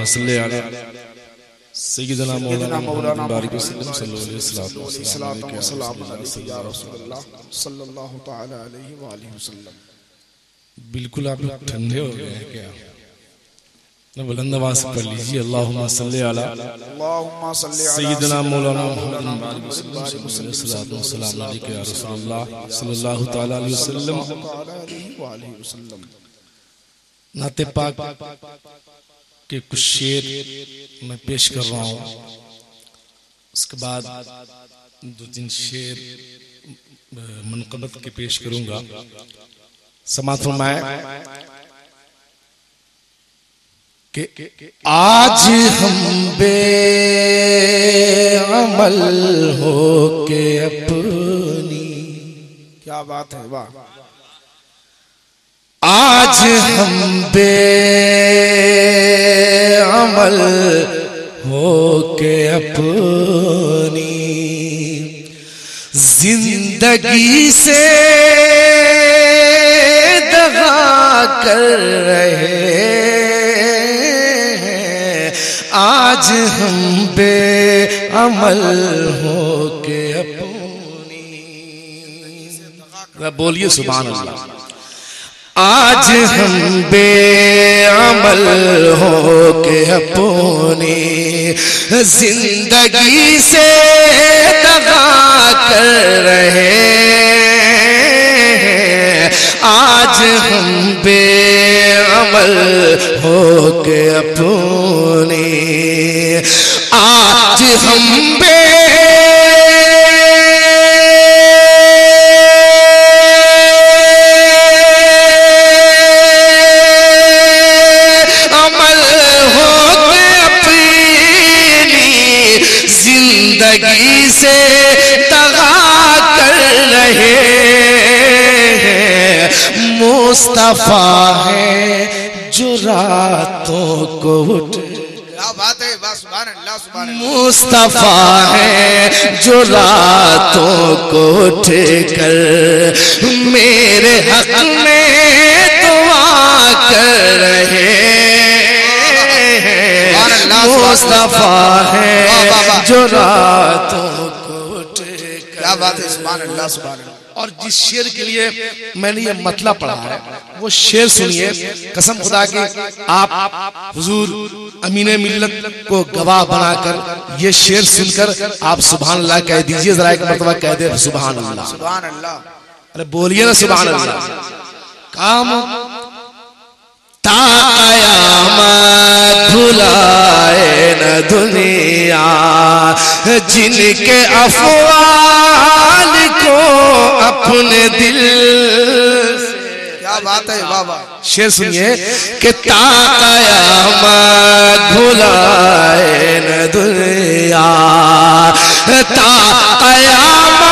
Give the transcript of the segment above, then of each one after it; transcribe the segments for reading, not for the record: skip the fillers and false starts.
اللهم صل علی سیدنا مولانا محمد بارک وسلم صلی اللہ علیہ وسلم یا رسول اللہ صلی اللہ تعالی علیہ وآلہ وسلم۔ بالکل آپ لوگ ٹھنڈے ہو گئے ہیں کیا؟ بلند آواز سے پڑھ لیجیے اللہم صلی علی سیدنا مولانا محمد بارک وسلم صلی اللہ علیہ وسلم صلی اللہ تعالی علیہ وسلم۔ نعت پاک کے کچھ شعر میں پیش کر رہا ہوں، اس کے بعد دو تین شعر منقبت کے پیش کروں گا۔ سماعت فرمائے کہ آج ہم بے عمل ہو کے اپنی، کیا بات ہے، واہ! آج ہم بے عمل ہو کے اپنی زندگی سے دغا کر رہے ہیں، آج ہم بے عمل ہو کے اپنی، بولیے سبحان اللہ۔ آج ہم بے عمل ہو کے اپنی زندگی سے دغا کر رہے ہیں، آج ہم بے عمل ہو کے اپنی، آج ہم بے زندگی سے دغا کر رہے ہیں، مصطفیٰ ہے جو راتوں کو اٹھ، کیا بات ہے، سبحان اللہ سبحان اللہ۔ مصطفیٰ ہے جو راتوں کو اٹھ کر میرے حق میں دعا کر رہے ہیں، مصطفیٰ ہے جو راتوں کو اٹھ کر، کیا بات ہے، سبحان اللہ سبحان اللہ۔ اور جس شعر کے لیے میں نے یہ مطلب پڑھا ہے وہ شعر سنیے، قسم خدا کی آپ حضور امین ملت کو گواہ بنا کر یہ شعر سن کر آپ سبحان اللہ کہہ دیجئے، ذرا ایک مرتبہ کہہ دے سبحان اللہ، سبحان اللہ، ارے بولیے نا سبحان اللہ۔ کام تا قیامت بھلائے نہ دنیا جن کے افعال کو اپنے دل سے، کیا بات ہے، واہ واہ! شعر سنیے کہ تا قیامت بھلائے نہ دنیا، تا قیامت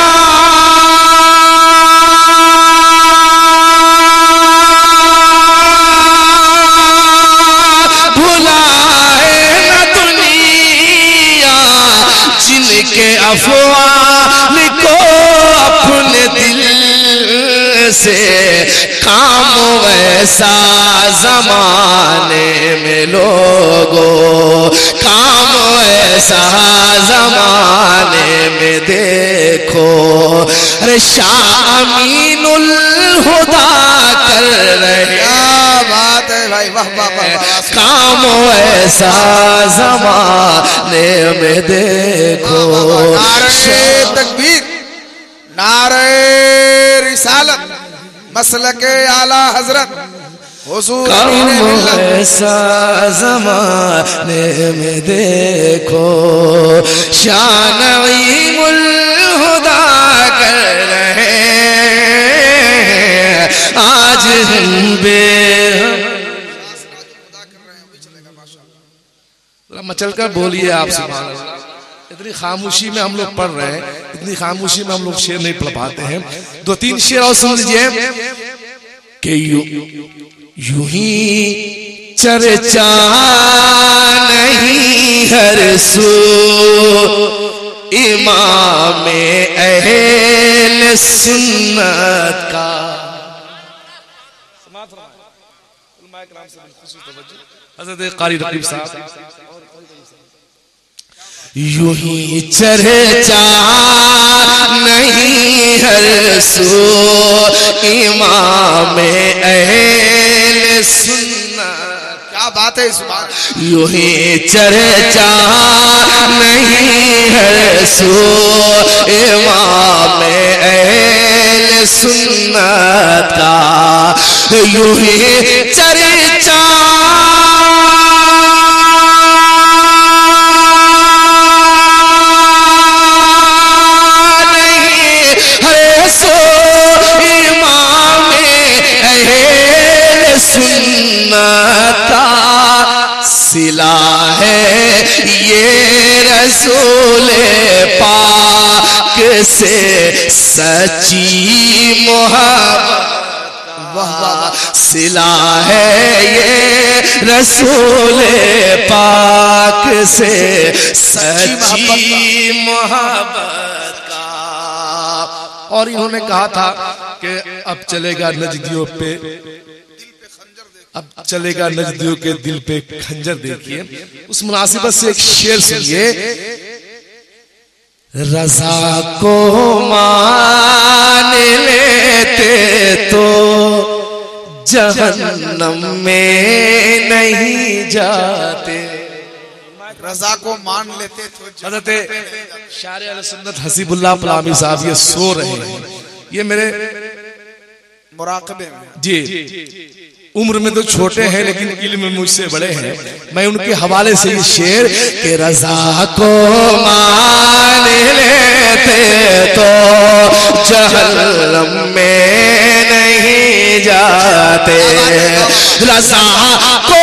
کے افعال کو اپنے دل سے، کام ایسا زمانے میں لوگوں، کام ایسا زمانے میں دیکھو، ارے شاہ امین الہدا کر رہے، کیا بات ہے بھائی، واہ واہ واہ! کام ایسا زمانے میں دیکھو، نعرہ تکبیر، نعرہ رسالت، مسلک اعلیٰ حضرت حضور کام ایسا زمانے میں دیکھو، شاہ نعیم الہدا کر رہے ہیں، آج ہم بے مچل کر بولیے آپ سبحان اللہ۔ اتنی خاموشی میں ہم لوگ پڑھ رہے ہیں، اتنی خاموشی میں ہم لوگ شعر نہیں پڑھ پاتے ہیں، دو تین شعر اور سن لیجئے کہ یوں ہی چرچا نہیں ہر سو امام اہل سنت کا، حضرت قاری رقیب صاحب یوں ہی چرچا نہیں ہر سو امام اہل سنت. کیا بات ہے سبحان اللہ. یوں ہی چرچا نہیں ہر سو امام اہل سنت کا. یوں ہی چرچا صلہ ہے یہ رسول پاک سے سچی محبت. صلہ ہے یہ رسول پاک سے سچی محبت کا. اور انہوں نے کہا تھا کہ اب چلے گا نجدیوں پہ، اب چلے گا نجدیوں کے دل پہ کھنجر. دیکھیے اس مناسبت سے ایک شعر سنیے. رضا کو مان لیتے تو جہنم میں نہیں جاتے. رضا کو مان لیتے تو حضرت شارع اہل سنت حسیب اللہ پلامی صاحب یہ سو رہے ہیں، یہ میرے مراقبے میں. جی عمر میں تو چھوٹے ہیں لیکن علم میں مجھ سے بڑے ہیں. میں ان کے حوالے سے یہ شعر کہ رضا کو مان لیتے تو جہنم میں نہیں جاتے. رضا کو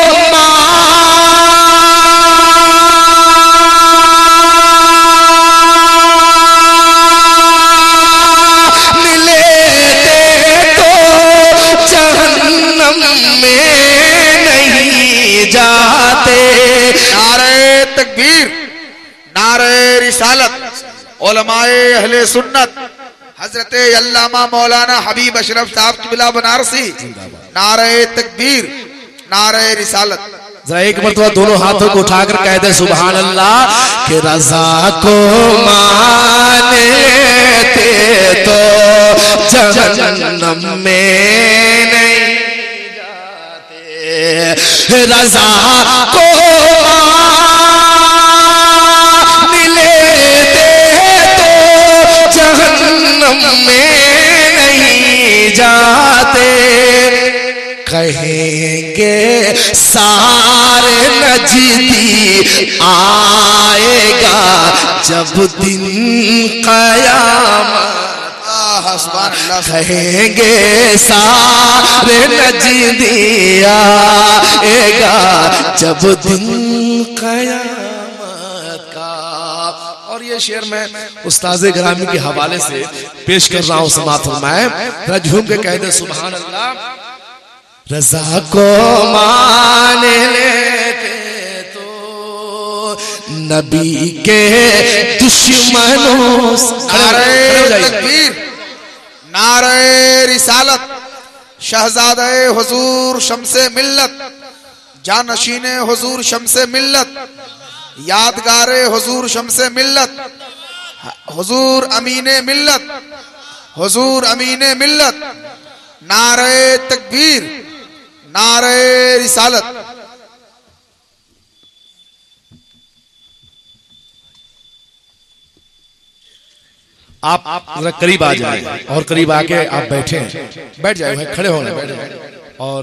رسالت علماء اہل سنت حضرت علامہ مولانا حبیب اشرف صاحب قبلہ بنارسی. نعرہ تکبیر، نعرہ رسالت. ذرا ایک مرتبہ دونوں ہاتھوں کو اٹھا کر کہہ دیں سبحان اللہ. کہ رضا کو مان لیتے تو جہنم میں نہیں جاتے. رضا کو میں نہیں جاتے. کہیں گے سارے نجدی آئے گا جب دن قیامت. کہیں گے سارے نجدی آئے گا جب دن قیامت کا. اور یہ شعر میں استاذ گرامی کے حوالے سے پیش کر رہا ہوں، سماعت فرمائیں. ذرا جھوم کے کہہ دیں سبحان اللہ. رضا کو مان لیتے تو نبی کے دشمنوں. نعرہ تکبیر، نعرہ رسالت. شہزادہ حضور شمس ملت، جانشین حضور شمس ملت، یادگار حضور شمس ملت، حضور امین ملت، حضور امین ملت. نعرہ تکبیر، نعرہ رسالت. آپ ذرا قریب آ جائیں اور قریب آ کے آپ بیٹھیں، بیٹھ جائیں، کھڑے ہونے بیٹھ جائیں اور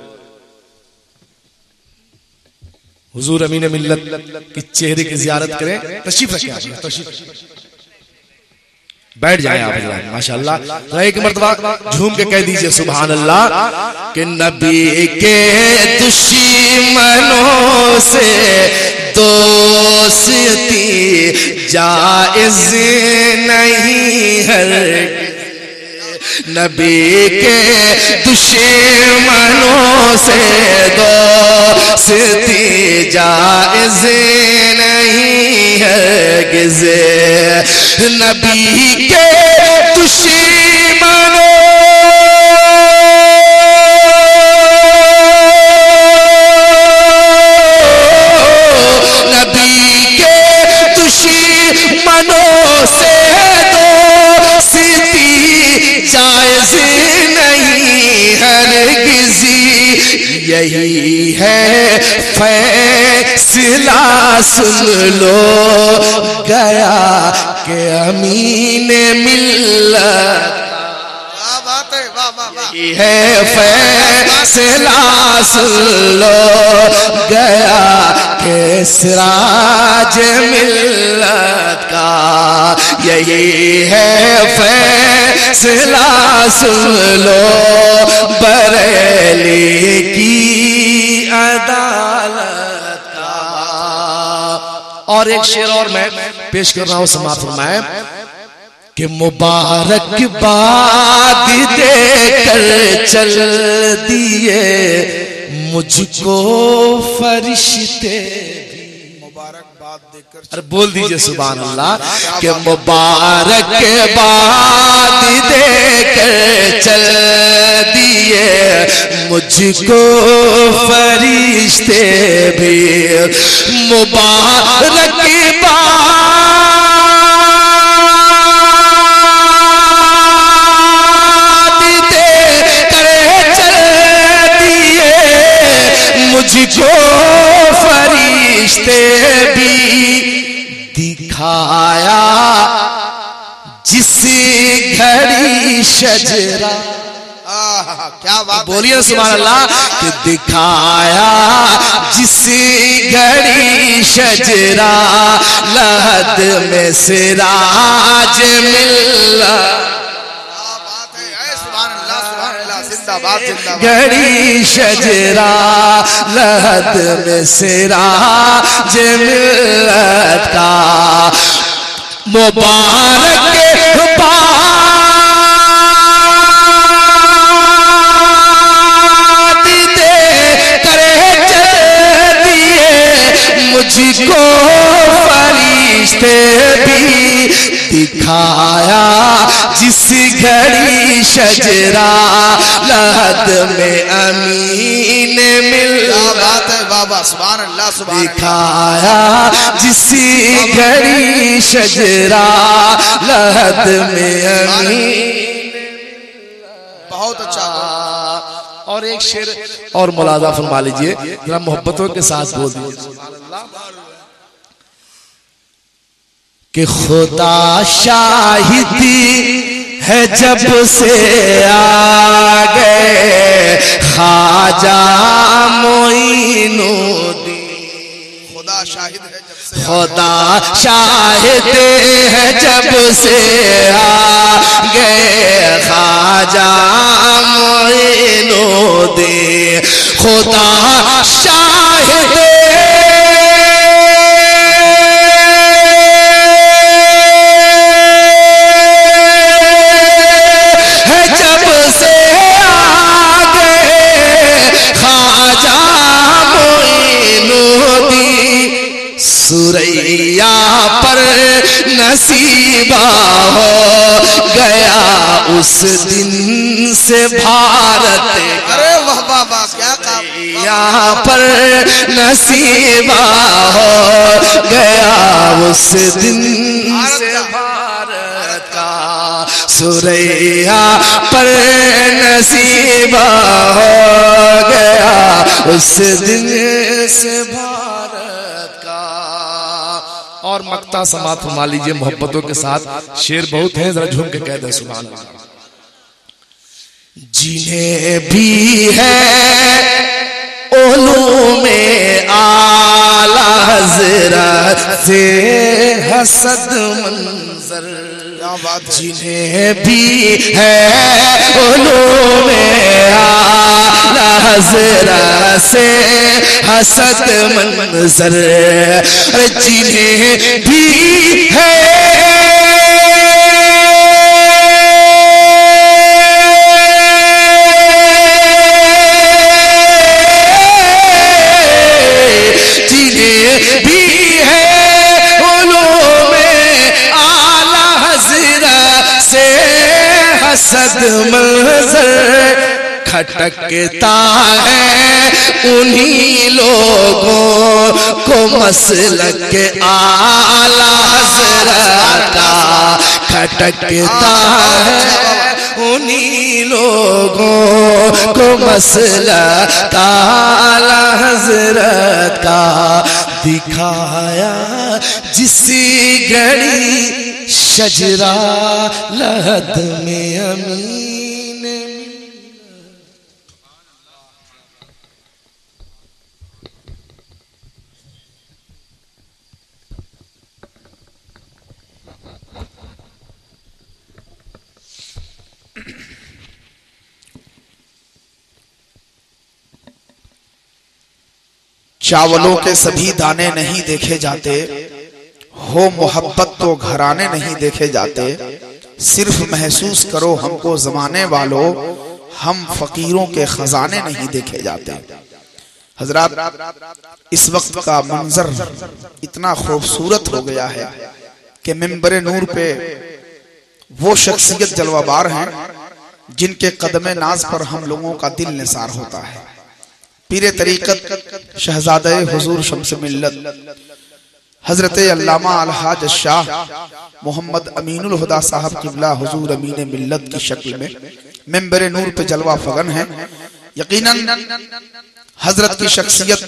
حضور امین ملت کی چہرے کی زیارت کریں. تشریف رکھیں آپ، تشریف بیٹھ جائیں آپ حضرات. ماشاءاللہ ایک مرتبہ جھوم کے کہہ دیجئے سبحان اللہ. کہ نبی کے دشمنوں سے دوستی جائز نہیں ہے. نبی کے دشمنوں سے دوستی جائز نہیں ہرگز. نبی کے دشمنوں یہی ہے فیصلہ سن لو گیا کہ امین ملت یہی ہے فیصلہ سن لو گیا کہ سراج ملت کا یہی ہے فیصلہ سن لو بریلی کی عدالت کا۔ اور ایک شعر اور میں پیش کر رہا ہوں، سماعت فرمائیں کہ مبارک باد دے کر چل دیے مجھ کو فرشتے، مبارک باد دے کر ارے بول دیجئے سبحان اللہ، کہ مبارک باد دے کر چل دیے مجھ کو فرشتے بھی، مبارک باد مجھ کو فرشتے بھی دکھایا جس گھڑی شجرہ، کیا بات، بولیے سبحان اللہ، کہ دکھایا جس گھڑی شجرہ لحد میں سراج ملت، گھڑی شجرہ لحد میں سراج ملت کا، مبارک باد دے کر چل دیے مجھ کو فرشتے بھی دکھایا جس گھڑی شجرہ لحد میں امین ملت، بابا سبحان اللہ سبحان اللہ، دکھایا جس گھڑی شجرہ لحد میں امین، بہت اچھا۔ اور ایک شعر اور ملاحظہ فرما لیجئے، ذرا محبتوں کے ساتھ بول دیجئے کہ خدا شاہدی ہے جب سے آ گئے خواجہ معین الدین، خدا شاہد ہے جب سے، خدا شاہد ہے جب سے آ گئے خواجہ معین الدین، خدا شاہد سوریا پر نصیبہ ہو گیا اس دن سے بھارت، ارے واہ بابا کیا کام، سوریا پر نصیبہ ہو گیا اس دن سے بھارت کا، سوریا پر نصیبہ ہو گیا اس دن سے بھارت کا۔ اور مقطع سماعت فرما لیجئے محبتوں کے ساتھ، شعر بہت ہیں، ذرا جھوم کے کہہ دیں سبحان اللہ۔ جنہیں بھی ہے علوم اعلی حضرت سے حسد منظر، جنہیں بھی ہے علوم اعلی حضرت سے حسد منظر، جنہیں بھی ہے حسد منظر کھٹکتا ہے انہی لوگوں کو مسلک کے اعلی حضرت کا کھٹکتا ہے انہی لوگوں کو مسلک اعلی حضرت کا دکھایا جسی گھڑی شجرہ لحد میں امین چاولوں کے سبھی دانے نہیں دیکھے جاتے، ہو محبت تو گھرانے نہیں دیکھے جاتے، صرف محسوس کرو ہم کو زمانے والوں، ہم فقیروں کے خزانے نہیں دیکھے جاتے۔ حضرات اس وقت کا منظر اتنا خوبصورت ہو گیا ہے کہ منبر نور پہ وہ شخصیت جلوہ بار ہیں جن کے قدم ناز پر ہم لوگوں کا دل نثار ہوتا ہے۔ پیر طریقت شہزادہ حضور شمس ملت حضرت علامہ الحاج الشاہ محمد امین الہدا صاحب قبلہ حضور امین ملت کی شکل میں منبر نور پہ جلوہ فغن ہے۔ یقیناً حضرت کی شخصیت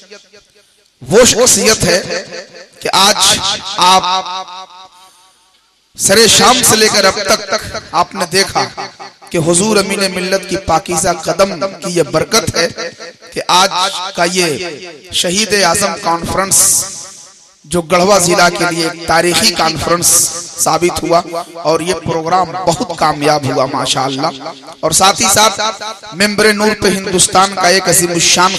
وہ شخصیت ہے کہ آج آپ سر شام سے لے کر اب تک آپ نے دیکھا کہ حضور امین ملت کی پاکیزہ قدم کی یہ برکت ہے کہ آج کا یہ شہید اعظم کانفرنس جو گڑھوا ضلع کے لیے ایک تاریخی کانفرنس ثابت ہوا اور یہ پروگرام بہت کامیاب ہوا ماشاءاللہ، اور ساتھ ہی ساتھ منبر نور پہ ہندوستان کا ایک عظیم الشان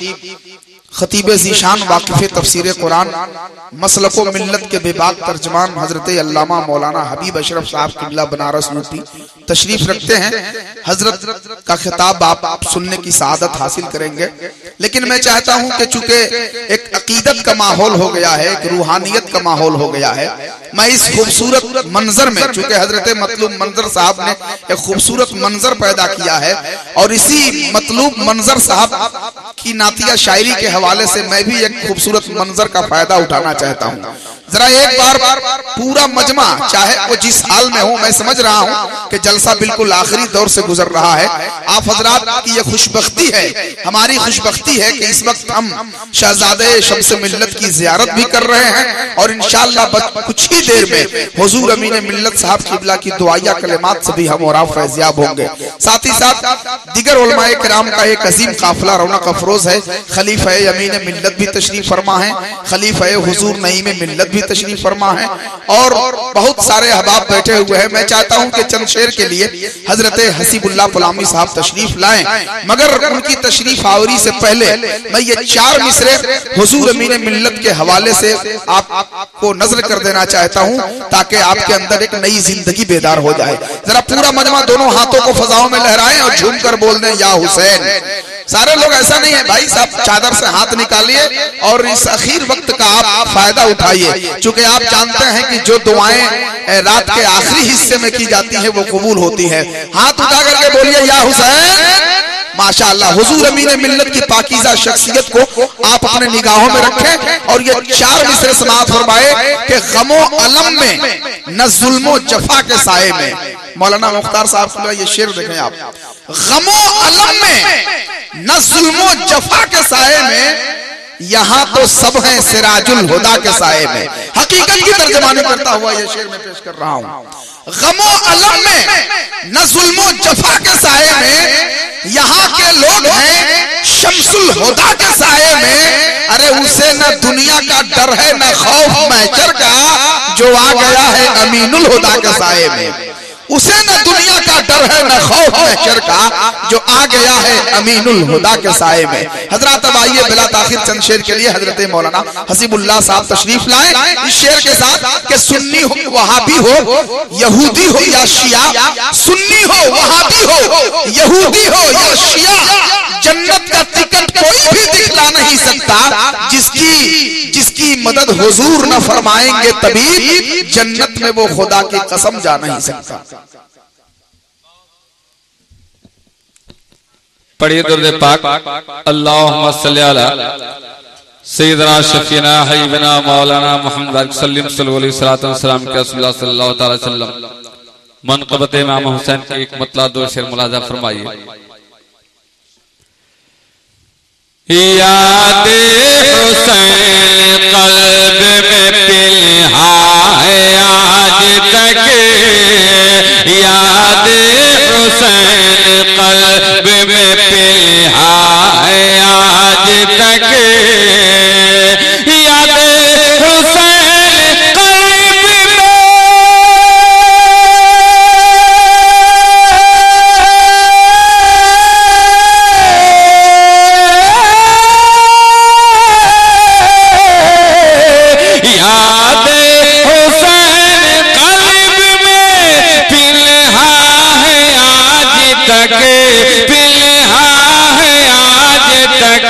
خطیب ذیشان واقف تفسیر قرآن مسلک و ملت کے بے باک ترجمان حضرت علامہ مولانا حبیب اشرف صاحب قبلہ بنارس مفتی تشریف رکھتے ہیں۔ حضرت کا خطاب آپ سننے کی سعادت حاصل کریں گے، لیکن میں چاہتا ہوں کہ چونکہ ایک عقیدت کا ماحول ہو گیا ہے، ایک روحانیت کا ماحول ہو گیا ہے، میں اس خوبصورت منظر میں چونکہ حضرت مطلوب منظر صاحب نے ایک خوبصورت منظر پیدا کیا ہے اور اسی مطلوب منظر صاحب کی نعتیہ شاعری کے حوالے سے میں بھی ایک خوبصورت منظر کا فائدہ اٹھانا چاہتا ہوں۔ ذرا ایک بار پورا مجمع چاہے وہ جس حال میں ہوں، میں سمجھ رہا ہوں کہ جلسہ بالکل آخری دور سے گزر رہا ہے، آپ حضرات کی یہ خوشبختی ہے، ہماری خوشبختی ہے کہ اس وقت ہم شہزادہ شمس ملت کی زیارت بھی کر رہے ہیں اور انشاءاللہ کچھ ہی دیر میں حضور امین ملت صاحب قبلہ کی دعائیہ کلمات سے بھی ہم اور آپ فیضیاب ہوں گے۔ ساتھ ہی ساتھ دیگر علماء کرام کا ایک عظیم قافلہ رونق افروز ہے، خلیفہ امین ملت بھی تشریف فرما ہیں، خلیفہ حضور نعیم ملت بھی تشریف فرما ہے اور بہت سارے احباب بیٹھے ہوئے ہیں۔ میں چاہتا ہوں کہ چند شعر کے لیے حضرت حسیب اللہ پلامی صاحب تشریف لائیں، مگر ان کی تشریف آوری سے پہلے میں یہ 4 مصرے حضور امین ملت کے حوالے سے آپ کو نظر کر دینا چاہتا ہوں تاکہ آپ کے اندر ایک نئی زندگی بیدار ہو جائے۔ ذرا پورا مجمع دونوں ہاتھوں کو فضاؤں میں لہرائیں اور جھوم کر بول دیں یا حسین۔ سارے لوگ ایسا نہیں ہے بھائی صاحب، چادر سے ہاتھ نکالیے اور اس اخیر وقت کا آپ فائدہ اٹھائیے، چونکہ آپ جانتے ہیں کہ جو دعائیں رات کے آخری حصے میں کی جاتی ہیں وہ قبول ہوتی ہیں۔ ہاتھ اٹھا کر کے بولیے یا حسین۔ ماشاءاللہ حضور امین ملت کی پاکیزہ شخصیت کو آپ اپنے نگاہوں میں رکھیں اور یہ 4 مصرے سماعت فرمائے کہ غم و علم میں نہ ظلم و جفا کے سائے میں۔ مولانا مختار صاحب سے یہ شعر دیکھیں آپ، غم و علم میں نہ ظلم و جفا کے سائے میں، یہاں تو سب ہیں سراج الہدا کے سائے میں۔ حقیقت کی ترجمانی کرتا ہوا یہ شعر میں پیش کر رہا ہوں۔ غم و علم میں نہ ظلم و جفا کے سائے میں، یہاں کے لوگ ہیں شمس الہدا کے سائے میں۔ ارے اسے نہ دنیا کا ڈر ہے نہ خوف محشر کا، جو آ گیا ہے امین الہدا کے سائے میں۔ اسے نہ دنیا کا ڈر ہے نہ خوف محشر کا، جو آ گیا ہے امین الہدا کے سائے میں۔ حضرات اب آئیے بلا تاخیر چند شعر کے لیے حضرت مولانا حسیب اللہ صاحب تشریف لائیں اس شعر کے ساتھ کہ سنی ہو وہابی ہو یہودی ہو یا شیعہ، سنی ہو وہابی ہو یہودی ہو یا شیعہ، جنت کا ٹکٹ کوئی بھی دکھلا نہیں سکتا، جس کی مدد حضور نہ فرمائیں گے طبیب، جنت میں وہ خدا کی قسم جا نہیں سکتا۔ پڑھیے درود پاک، اللہم صلی علی سیدنا شفینا حبیبنا مولانا محمد صلی اللہ علیہ وسلم کے رسول اللہ صلی اللہ تعالی وسلم منقبت امام حسین کی ایک مطلع دو شعر ملاحظہ فرمائیے. یاد حسین قلب میں پنہا ہے آج تک، یاد حسین قلب میں پنہا ہے آج تک، یاد حسین قلب میں یاد حسین قلب میں پنہا ہے آج تک، پنہا ہے آج تک.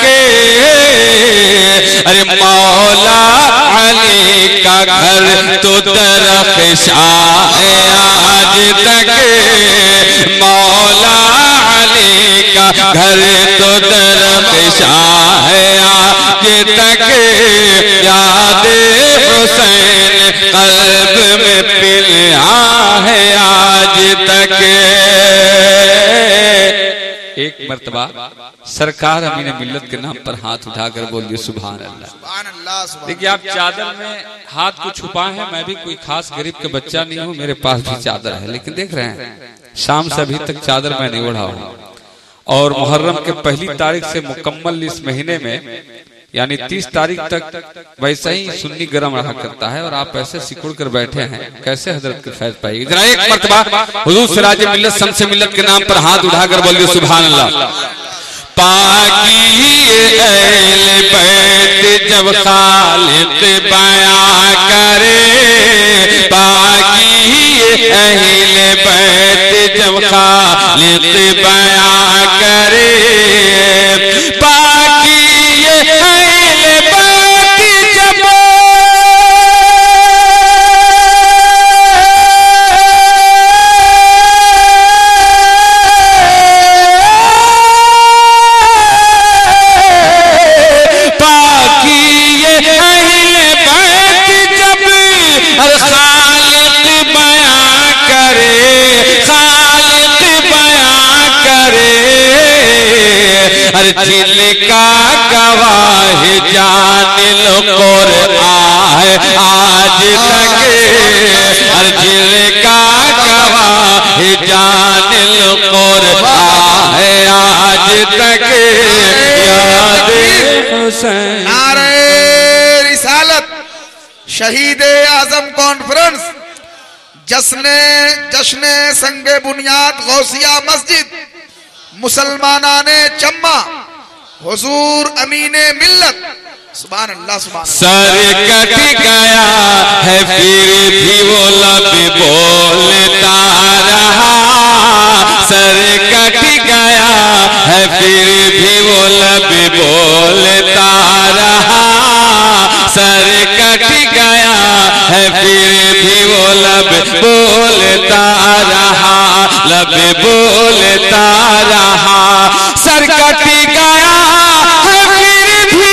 ارے مولا علی کا گھر تو درخشاں ہے آج تک، مولا علی کا گھر تو درخشاں ہے آج تک، یاد حسین قلب میں پنہا ہے آج تک. ایک مرتبہ سرکار امین ملت کے نام پر ہاتھ اٹھا کر بولیے سبحان اللہ. دیکھیے آپ چادر میں ہاتھ کو چھپائے ہیں، میں بھی کوئی خاص غریب کا بچہ نہیں ہوں، میرے پاس بھی چادر ہے، لیکن دیکھ رہے ہیں شام سے ابھی تک چادر میں نہیں اڑا ہوں. اور محرم کے پہلی تاریخ سے مکمل اس مہینے میں یعنی 30 تاریخ تک ویسا ہی سنی گرم رہا کرتا ہے، اور آپ ایسے سکڑ کر بیٹھے ہیں، کیسے حضرت کے فیض پائیے. ذرا ایک مرتبہ حضور سراج ملت شمس ملت کے نام پر ہاتھ اٹھا کر بولیے سبحان اللہ. پاکی اہل بیت جب خالق بیاں کرے، پاکی اہل بیت جب خالق بیاں کرے، پاکی اہل بیت جب جل کا گواہ جان القرآن آج تک، ہر جل کا گواہ جان القرآن آج تک، یاد حسین. نعرہ رسالت، شہید اعظم کانفرنس، جشن سنگ بنیاد غوثیہ مسجد مسلمانان چمہ، حضور امین ملت. سبحان اللہ سبحان اللہ. سر کٹ گیا ہے پھر بھی وہ لب بولتا رہا، سر کٹ گیا ہے پھر بھی وہ لب بولتا رہا، سر کٹ گیا ہے پھر بھی وہ لب بولتا رہا، لب بولتا رہا، سر کٹ گیا ہے پھر بھی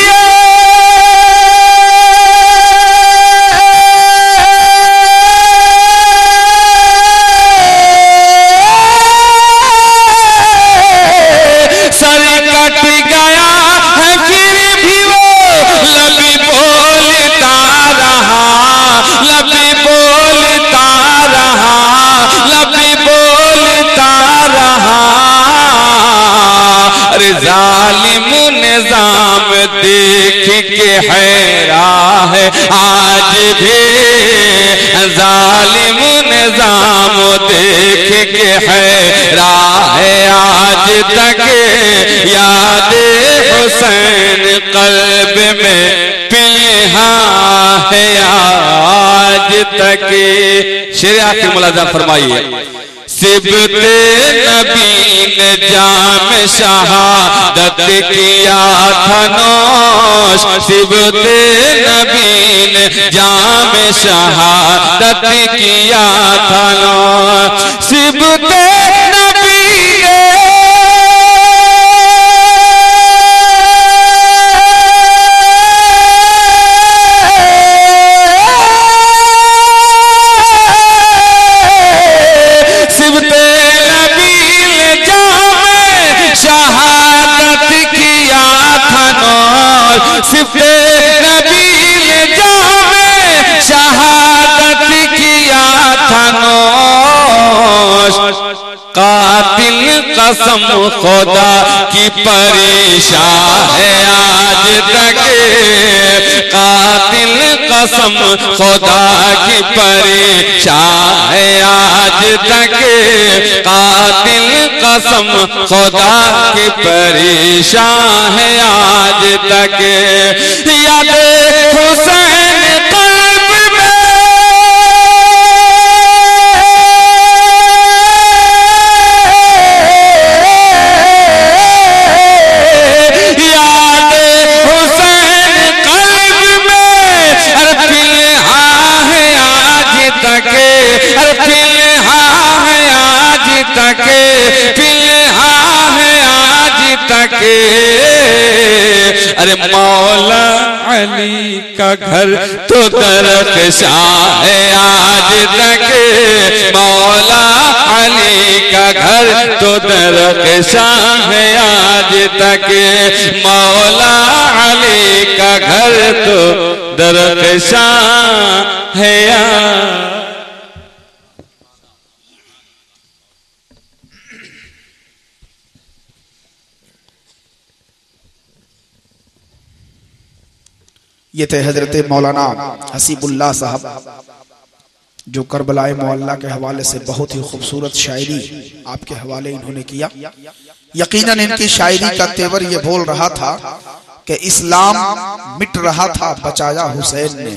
سر کٹ گیا ہے پھر بھی وہ لب بولتا رہا، لب بولتا رہا، لب بولتا رہا. ارے ظالم نظام دیکھ کے حیران ہے آج بھی، ظالم نظام دیکھ کے حیران ہے آج تک، یاد حسین قلب میں پنہا ہے آج تک. شعر آخر ملاحظہ فرمائیے. سبت نبی نے جام شہادت کیا تھا نوش، سبت نبی نے جام شہادت کیا تھا نوش، سبت نبی قسم خدا کی پریشان ہے آج تک قاتل قسم خدا کی پریشان ہے آج تک قاتل قسم خدا کی پریشان ہے آج تک یاد حسین قلب میں یاد حسین قلب میں ہر فلہا ہے آج تک ہر فلہا ہے آج تک فلہا ہے آج تک ارے مولا علی کا گھر تو درخشاں ہے آج تک مولا علی کا گھر تو درخشاں ہے آج تک مولا علی کا گھر تو درخشاں ہے آج یہ تھے حضرت مولانا حسیب اللہ صاحب جو کربلائے معلیٰ کے حوالے سے بہت ہی خوبصورت شاعری آپ کے حوالے انہوں نے کیا. یقیناً ان کی شاعری کا تیور یہ بول رہا تھا کہ اسلام مٹ رہا تھا بچایا حسین نے.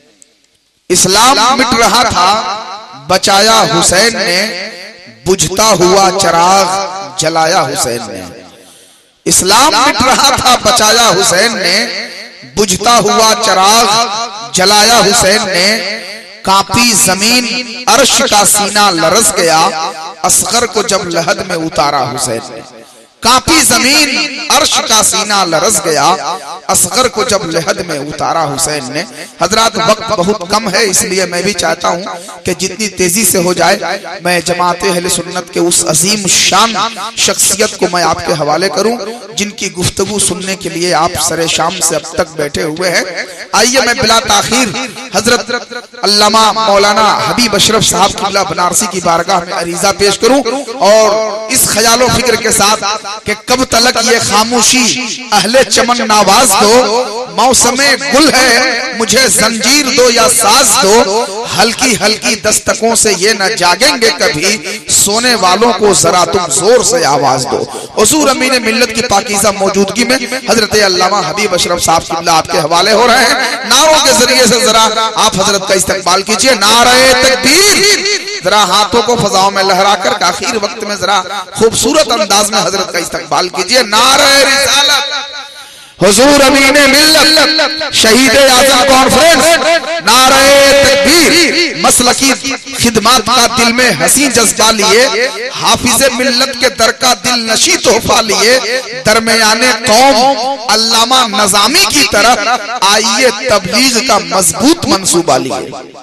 اسلام مٹ رہا تھا بچایا حسین نے بجھتا ہوا چراغ جلایا حسین نے. اسلام مٹ رہا تھا بچایا حسین نے بجھتا ہوا چراغ جلایا حسین نے. کانپی زمین عرش کا سینہ لرز گیا اصغر کو جب لحد میں اتارا حسین نے. کانپی زمین عرش کا سینہ لرز گیا اصغر کو جب لحد میں اتارا حسین نے. حضرات وقت بہت کم ہے اس لیے میں بھی چاہتا ہوں کہ جتنی تیزی سے ہو جائے میں جماعت اہل سنت کے اس عظیم شان شخصیت کو میں آپ کے حوالے کروں جن کی گفتگو سننے کے لیے آپ سر شام سے اب تک بیٹھے ہوئے ہیں. آئیے میں بلا تاخیر حضرت علامہ مولانا حبیب اشرف صاحب قبلہ بنارسی کی بارگاہ میں عریضہ پیش کروں اور اس خیال و فکر کے ساتھ کہ کب تلک یہ خاموشی اہل چمن نواز دو موسم گل ہے مجھے زنجیر دو یا ساز دو ہلکی ہلکی دستکوں سے یہ نہ جاگیں گے کبھی سونے والوں کو ذرا تم زور سے آواز دو. حضور امین ملت کی پاکیزہ موجودگی میں حضرت علامہ حبیب اشرف صاحب قبلہ آپ کے حوالے ہو رہے ہیں. نعروں کے ذریعے سے ذرا آپ حضرت کا استقبال کیجئے. نعرہ تکبیر. ذرا ہاتھوں کو فضاؤں میں لہرا کر آخر وقت میں ذرا خوبصورت انداز میں حضرت کا استقبال کیجئے. نعرہ رسالت. حضور امین ملت شہید اعظم کانفرنس. نعرہ تکبیر. مسلکی خدمات کا دل میں حسین جذبہ لیے حافظ ملت کے در کا دل نشی تحفہ لیے درمیان قوم علامہ نظامی کی طرف آئیے تبلیغ کا مضبوط منصوبہ لیے.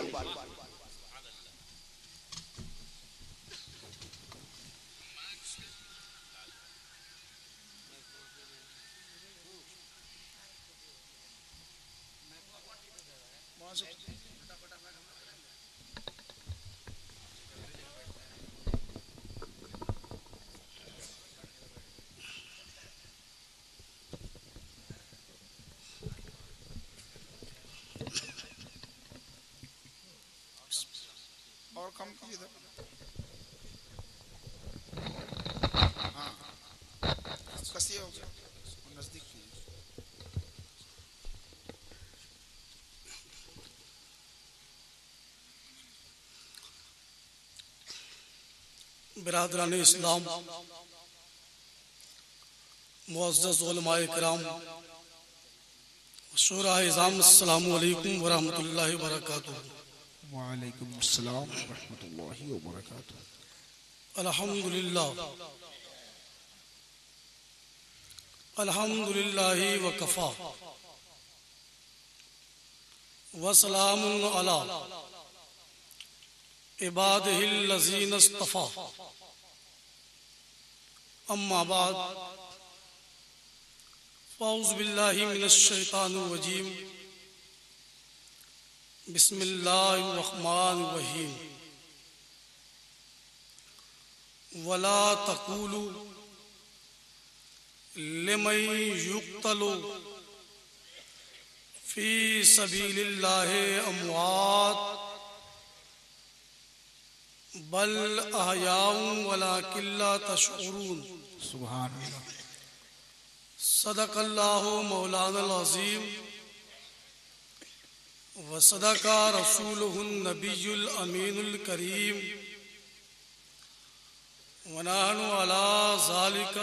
برادران اسلام، معزز علماء کرام، شورا اعظام، السلام علیکم ورحمۃ اللہ وبرکاتہ. وعلیکم السلام ورحمۃ اللہ وبرکاتہ. الحمدللہ الحمدللہ وکفا وسلام علی عبادہ الذین اصطفیٰ. اما بعد فاعوذ باللہ من الشیطان الرجیم. بسم اللہ الرحمن الرحیم. ولا تقولوا لمن يقتل في سبيل الله اموات بل احیاء ولکن لا تشعرون. سبحان اللہ. صدق اللہ مولانا العظیم وصدق رسولہ النبی الامین الکریم ونحن علی ذالک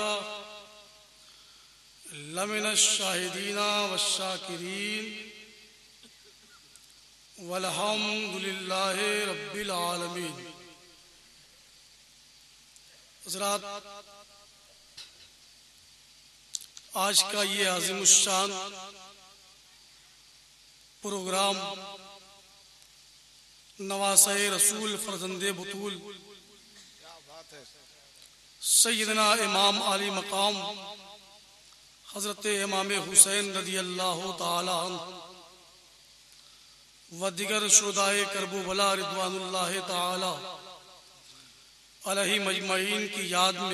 لمن الشاہدین والشاکرین والحمد للہ رب العالمین. حضرات، آج کا یہ عظیم الشان پروگرام نواسہ رسول فرزند بطول سیدنا امام علی مقام حضرت امام حسین رضی اللہ تعالی عنہ و دیگر شہدائے کرب و بلا رضوان اللہ تعالی علیہ مجمعین کی یاد میں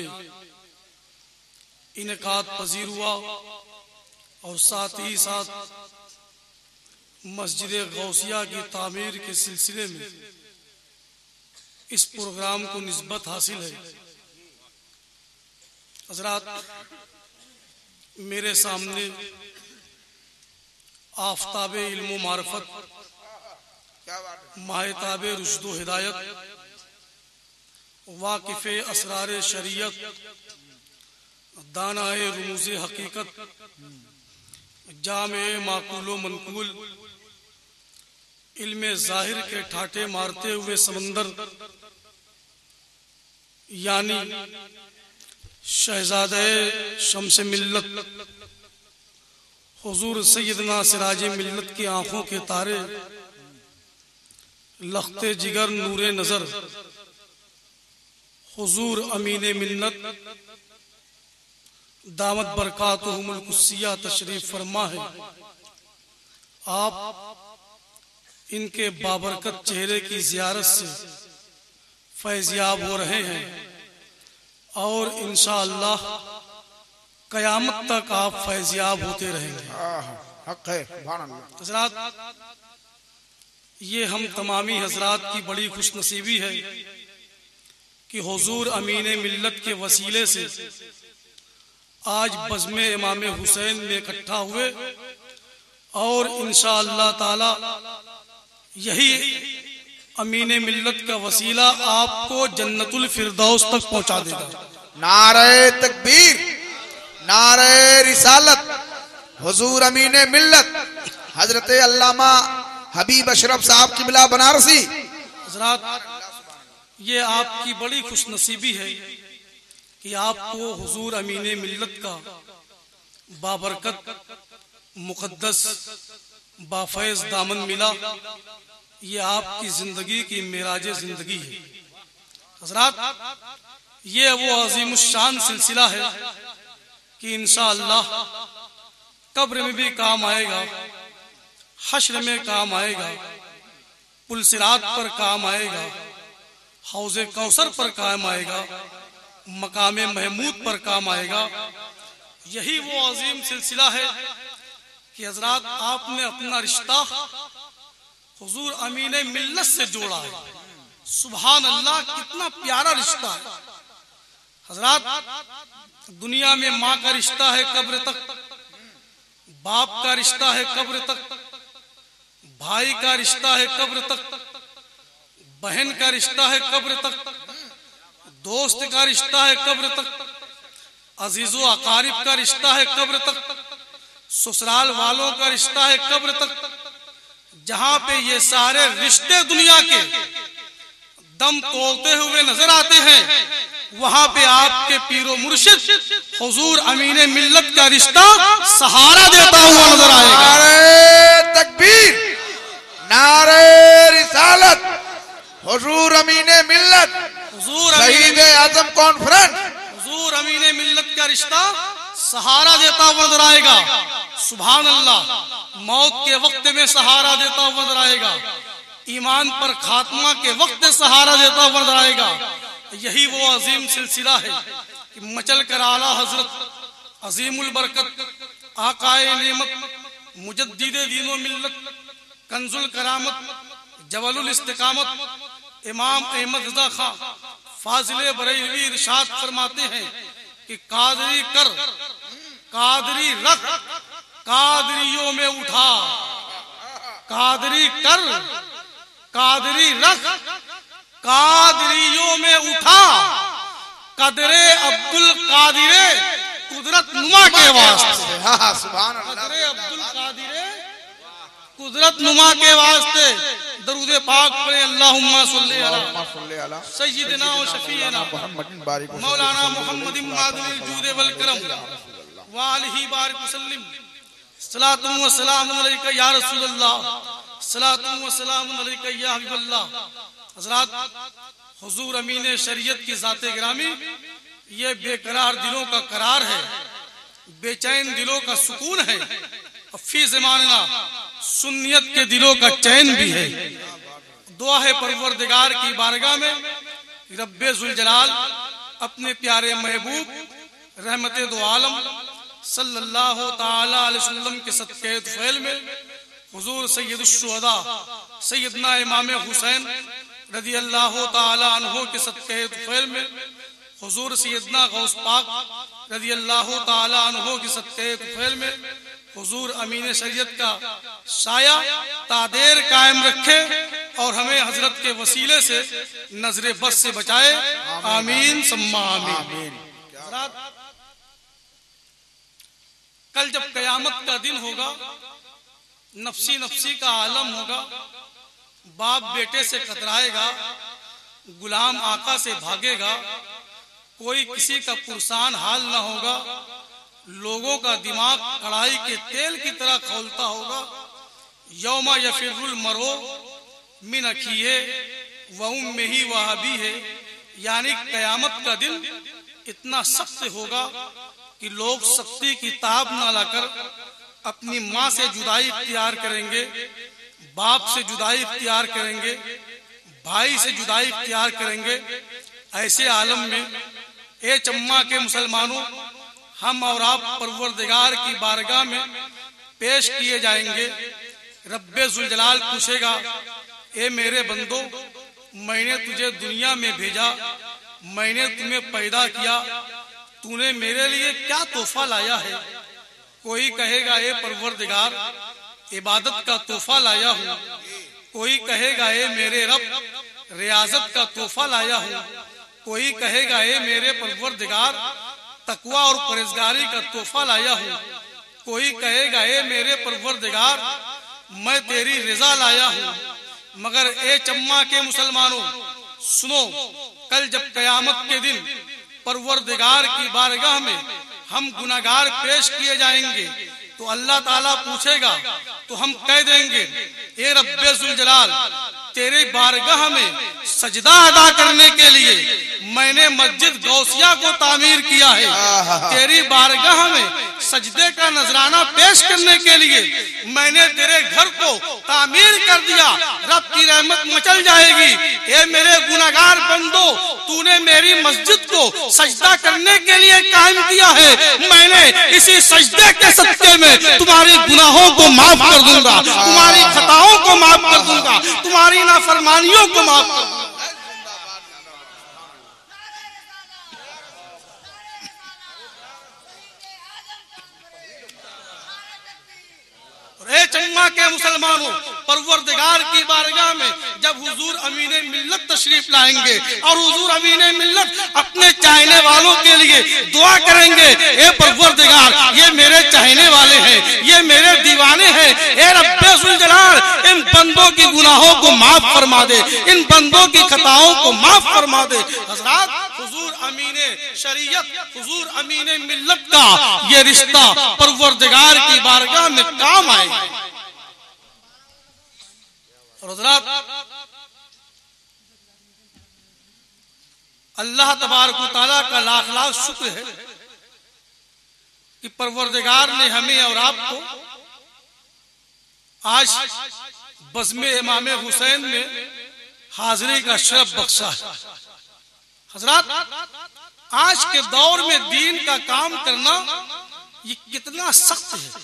انعقاد پذیر ہوا، اور ساتھ ہی ساتھ مسجد غوثیہ کی تعمیر کے سلسلے میں اس پروگرام کو نسبت حاصل ہے. حضرات، میرے سامنے آفتاب علم و معرفت، ماہتاب رشد و ہدایت، واقف اسرار شریعت، دانائے رموز حقیقت، جامع معقول و منقول، علم ظاہر کے ٹھاٹے مارتے ہوئے سمندر، یعنی شہزادہ شمس ملت حضور سیدنا سراج ملت کی آنکھوں کے تارے، لخت جگر نور نظر حضور امین ملت دامت برکاتہم القدسیہ تشریف فرما ہے. آپ ان کے بابرکت چہرے کی زیارت سے فیضیاب ہو رہے ہیں، اور انشاءاللہ قیامت تک آپ فیضیاب ہوتے رہیں گے. حق ہے. سبحان اللہ. حضرات، یہ ہم تمامی حضرات کی بڑی خوش نصیبی ہے کہ حضور امین ملت کے وسیلے سے آج بزم امام حسین میں اکٹھا ہوئے، اور انشاءاللہ تعالی یہی امین ملت کا وسیلہ آپ کو جنت الفردوس تک پہنچا دے گا. نعرہ تکبیر، نعرہ رسالت. حضور امین ملت حضرت علامہ حبیب اشرف صاحب قبلہ بنارسی. حضرات، یہ آپ کی بڑی خوش نصیبی ہے کہ آپ کو حضور امین ملت کا بابرکت مقدس بافیض دامن ملا. یہ آپ کی زندگی کی معراج زندگی ہے. حضرات، یہ وہ عظیم الشان سلسلہ ہے کہ انشاءاللہ قبر میں بھی کام آئے گا، حشر میں کام آئے گا، پل صراط پر کام آئے گا، حوض کوثر پر کام آئے گا، مقام محمود پر کام آئے گا. یہی وہ عظیم سلسلہ ہے کہ حضرات آپ نے اپنا رشتہ حضور امین ملت سے جوڑا ہے. سبحان اللہ، کتنا پیارا رشتہ ہے. حضرات، دنیا میں ماں کا رشتہ ہے قبر تک، باپ کا رشتہ ہے قبر تک، بھائی کا رشتہ ہے قبر تک، بہن کا رشتہ ہے قبر تک، دوست کا رشتہ ہے قبر تک، عزیز و اقارب کا رشتہ ہے قبر تک، سسرال والوں کا رشتہ ہے قبر تک. جہاں پہ یہ سارے رشتے دنیا کے دم توڑتے ہوئے نظر آتے ہیں، وہاں پہ آپ کے پیر و مرشد حضور امین ملت کا رشتہ سہارا دیتا ہوا نظر آئے گا. نعرہ تکبیر، نعرہ رسالت. حضور امین ملت شہید اعظم کانفرنس، حضور امین ملت کا رشتہ سہارا دیتا ہوا نظر آئے گا. سبحان اللہ، موت کے وقت میں سہارا دیتا ہوا نظر آئے گا، ایمان پر خاتمہ کے وقت سہارا دیتا ہوا نظر آئے گا. یہی وہ عظیم سلسلہ ہے کہ مچل کر اعلیٰ حضرت عظیم البرکت آقائے نعمت مجدد دین و ملت کنز الکرامت جبل الاستقامت امام احمد رضا خان فاضل بریلوی ارشاد فرماتے ہیں کہ قادری کر قادری رکھ قادریوں میں اٹھا، قادری کر قادری رکھ قادریوں میں اٹھا، قدر عبد القادر قدرت نما کے واسطے، قدر عبد القادر قدرت نما کے واسطے درود پاک پڑھیں اللہم صلی علی سیدنا و شفیعنا مولانا محمد معدن الجود والکرم وآلہ بارک وسلم صلاۃ و سلام علیکہ یا رسول اللہ، صلاۃ و سلام علیکہ یا حبیب اللہ۔ حضرات، حضور امین شریعت کی ذات گرامی یہ بے قرار دلوں کا قرار ہے، بے چین دلوں کا سکون ہے، فی زماننا سنیت کے دلوں کا چین بھی ہے۔ دعا ہے پروردگار کی بارگاہ میں رب ذوالجلال اپنے پیارے محبوب رحمت دو عالم صلی اللہ تعالی علیہ وسلم کے صدقے طفیل میں حضور سید الشہداء سیدنا امام حسین رضی اللہ تعالی عنہ کے صدقے طفیل میں حضور سیدنا غوث پاک رضی اللہ تعالی عنہ کے صدقے طفیل میں حضور امین شریعت کا سایہ تادیر قائم رکھے اور ہمیں حضرت کے وسیلے سے نظر بس سے بچائے، آمین ثم آمین۔ کل جب قیامت کا دن ہوگا، نفسی نفسی کا عالم ہوگا، باپ بیٹے سے کترائے گا، غلام آقا سے بھاگے گا، کوئی کسی کا پرسان حال نہ ہوگا، لوگوں کا دماغ کڑھائی کے تیل کی طرح کھولتا ہوگا۔ یوم یفر المرء من اخیہ وامہ وابیہ، یعنی قیامت کا دن اتنا سخت ہوگا کہ لوگ سختی کی تاب نہ لا کر اپنی ماں سے جدائی اختیار کریں گے، باپ سے جدائی اختیار کریں گے، بھائی سے جدائی اختیار کریں گے۔ ایسے عالم میں اے چما کے مسلمانوں، ہم اور آپ پروردگار کی بارگاہ میں پیش کیے جائیں گے۔ رب ذوالجلال پوچھے گا، اے میرے بندو، میں نے تجھے دنیا میں بھیجا، میں نے تمہیں پیدا کیا، تو نے میرے لیے کیا تحفہ لایا ہے؟ کوئی کہے گا اے پروردگار عبادت کا تحفہ لایا ہوں، کوئی کہے گا اے میرے رب ریاضت کا تحفہ لایا ہوں، کوئی کہے گا اے میرے پروردگار تقوی اور پرہیزگاری کا تحفہ لایا ہوں، کوئی کہے گا اے میرے پروردگار میں تیری رضا لایا ہوں۔ مگر اے چما کے مسلمانوں سنو، کل جب قیامت کے دن پروردگار کی بارگاہ میں ہم گناہگار پیش کیے جائیں گے تو اللہ تعالیٰ پوچھے گا تو ہم کہہ دیں گے، اے رب ذوالجلال، تیرے بارگاہ میں سجدہ ادا کرنے کے لیے میں نے مسجد غوثیہ کو تعمیر کیا ہے، تیری بارگاہ میں سجدے کا نذرانہ پیش کرنے کے لیے میں نے تیرے گھر کو تعمیر کر دیا، رب کی رحمت مچل جائے گی۔ اے میرے گناہگار بندو، تو نے میری مسجد کو سجدہ کرنے کے لیے قائم کیا ہے، میں نے اسی سجدے کے صدقے میں تمہاری گناہوں کو معاف کر دوں گا، تمہاری خطاؤں کو معاف کر دوں گا، تمہاری نافرمانیوں کو معاف کر دوں گا۔ اے چما کے مسلمانوں، پروردگار کی بارگاہ میں جب حضور امین ملت تشریف لائیں گے اور حضور امین ملت اپنے چاہنے والوں کے لیے دعا کریں گے، اے پروردگار یہ میرے چاہنے والے ہیں، یہ میرے دیوانے ہیں، اے رب ذوالجلال ان بندوں کی گناہوں کو معاف فرما دے، ان بندوں کی خطاؤں کو معاف فرما دے۔ حضرات، حضور امین شریعت، حضور امین ملت کا یہ رشتہ پروردگار کی بارگاہ میں کام آئے گا۔ اور حضرات، اللہ تبارک و تعالیٰ کا لاکھ لاکھ شکر ہے کہ پروردگار نے ہمیں اور آپ کو آج بزم امام حسین میں حاضری کا شرف بخشا ہے۔ حضرات آج کے دور میں دین کا کام کرنا یہ کتنا سخت ہے.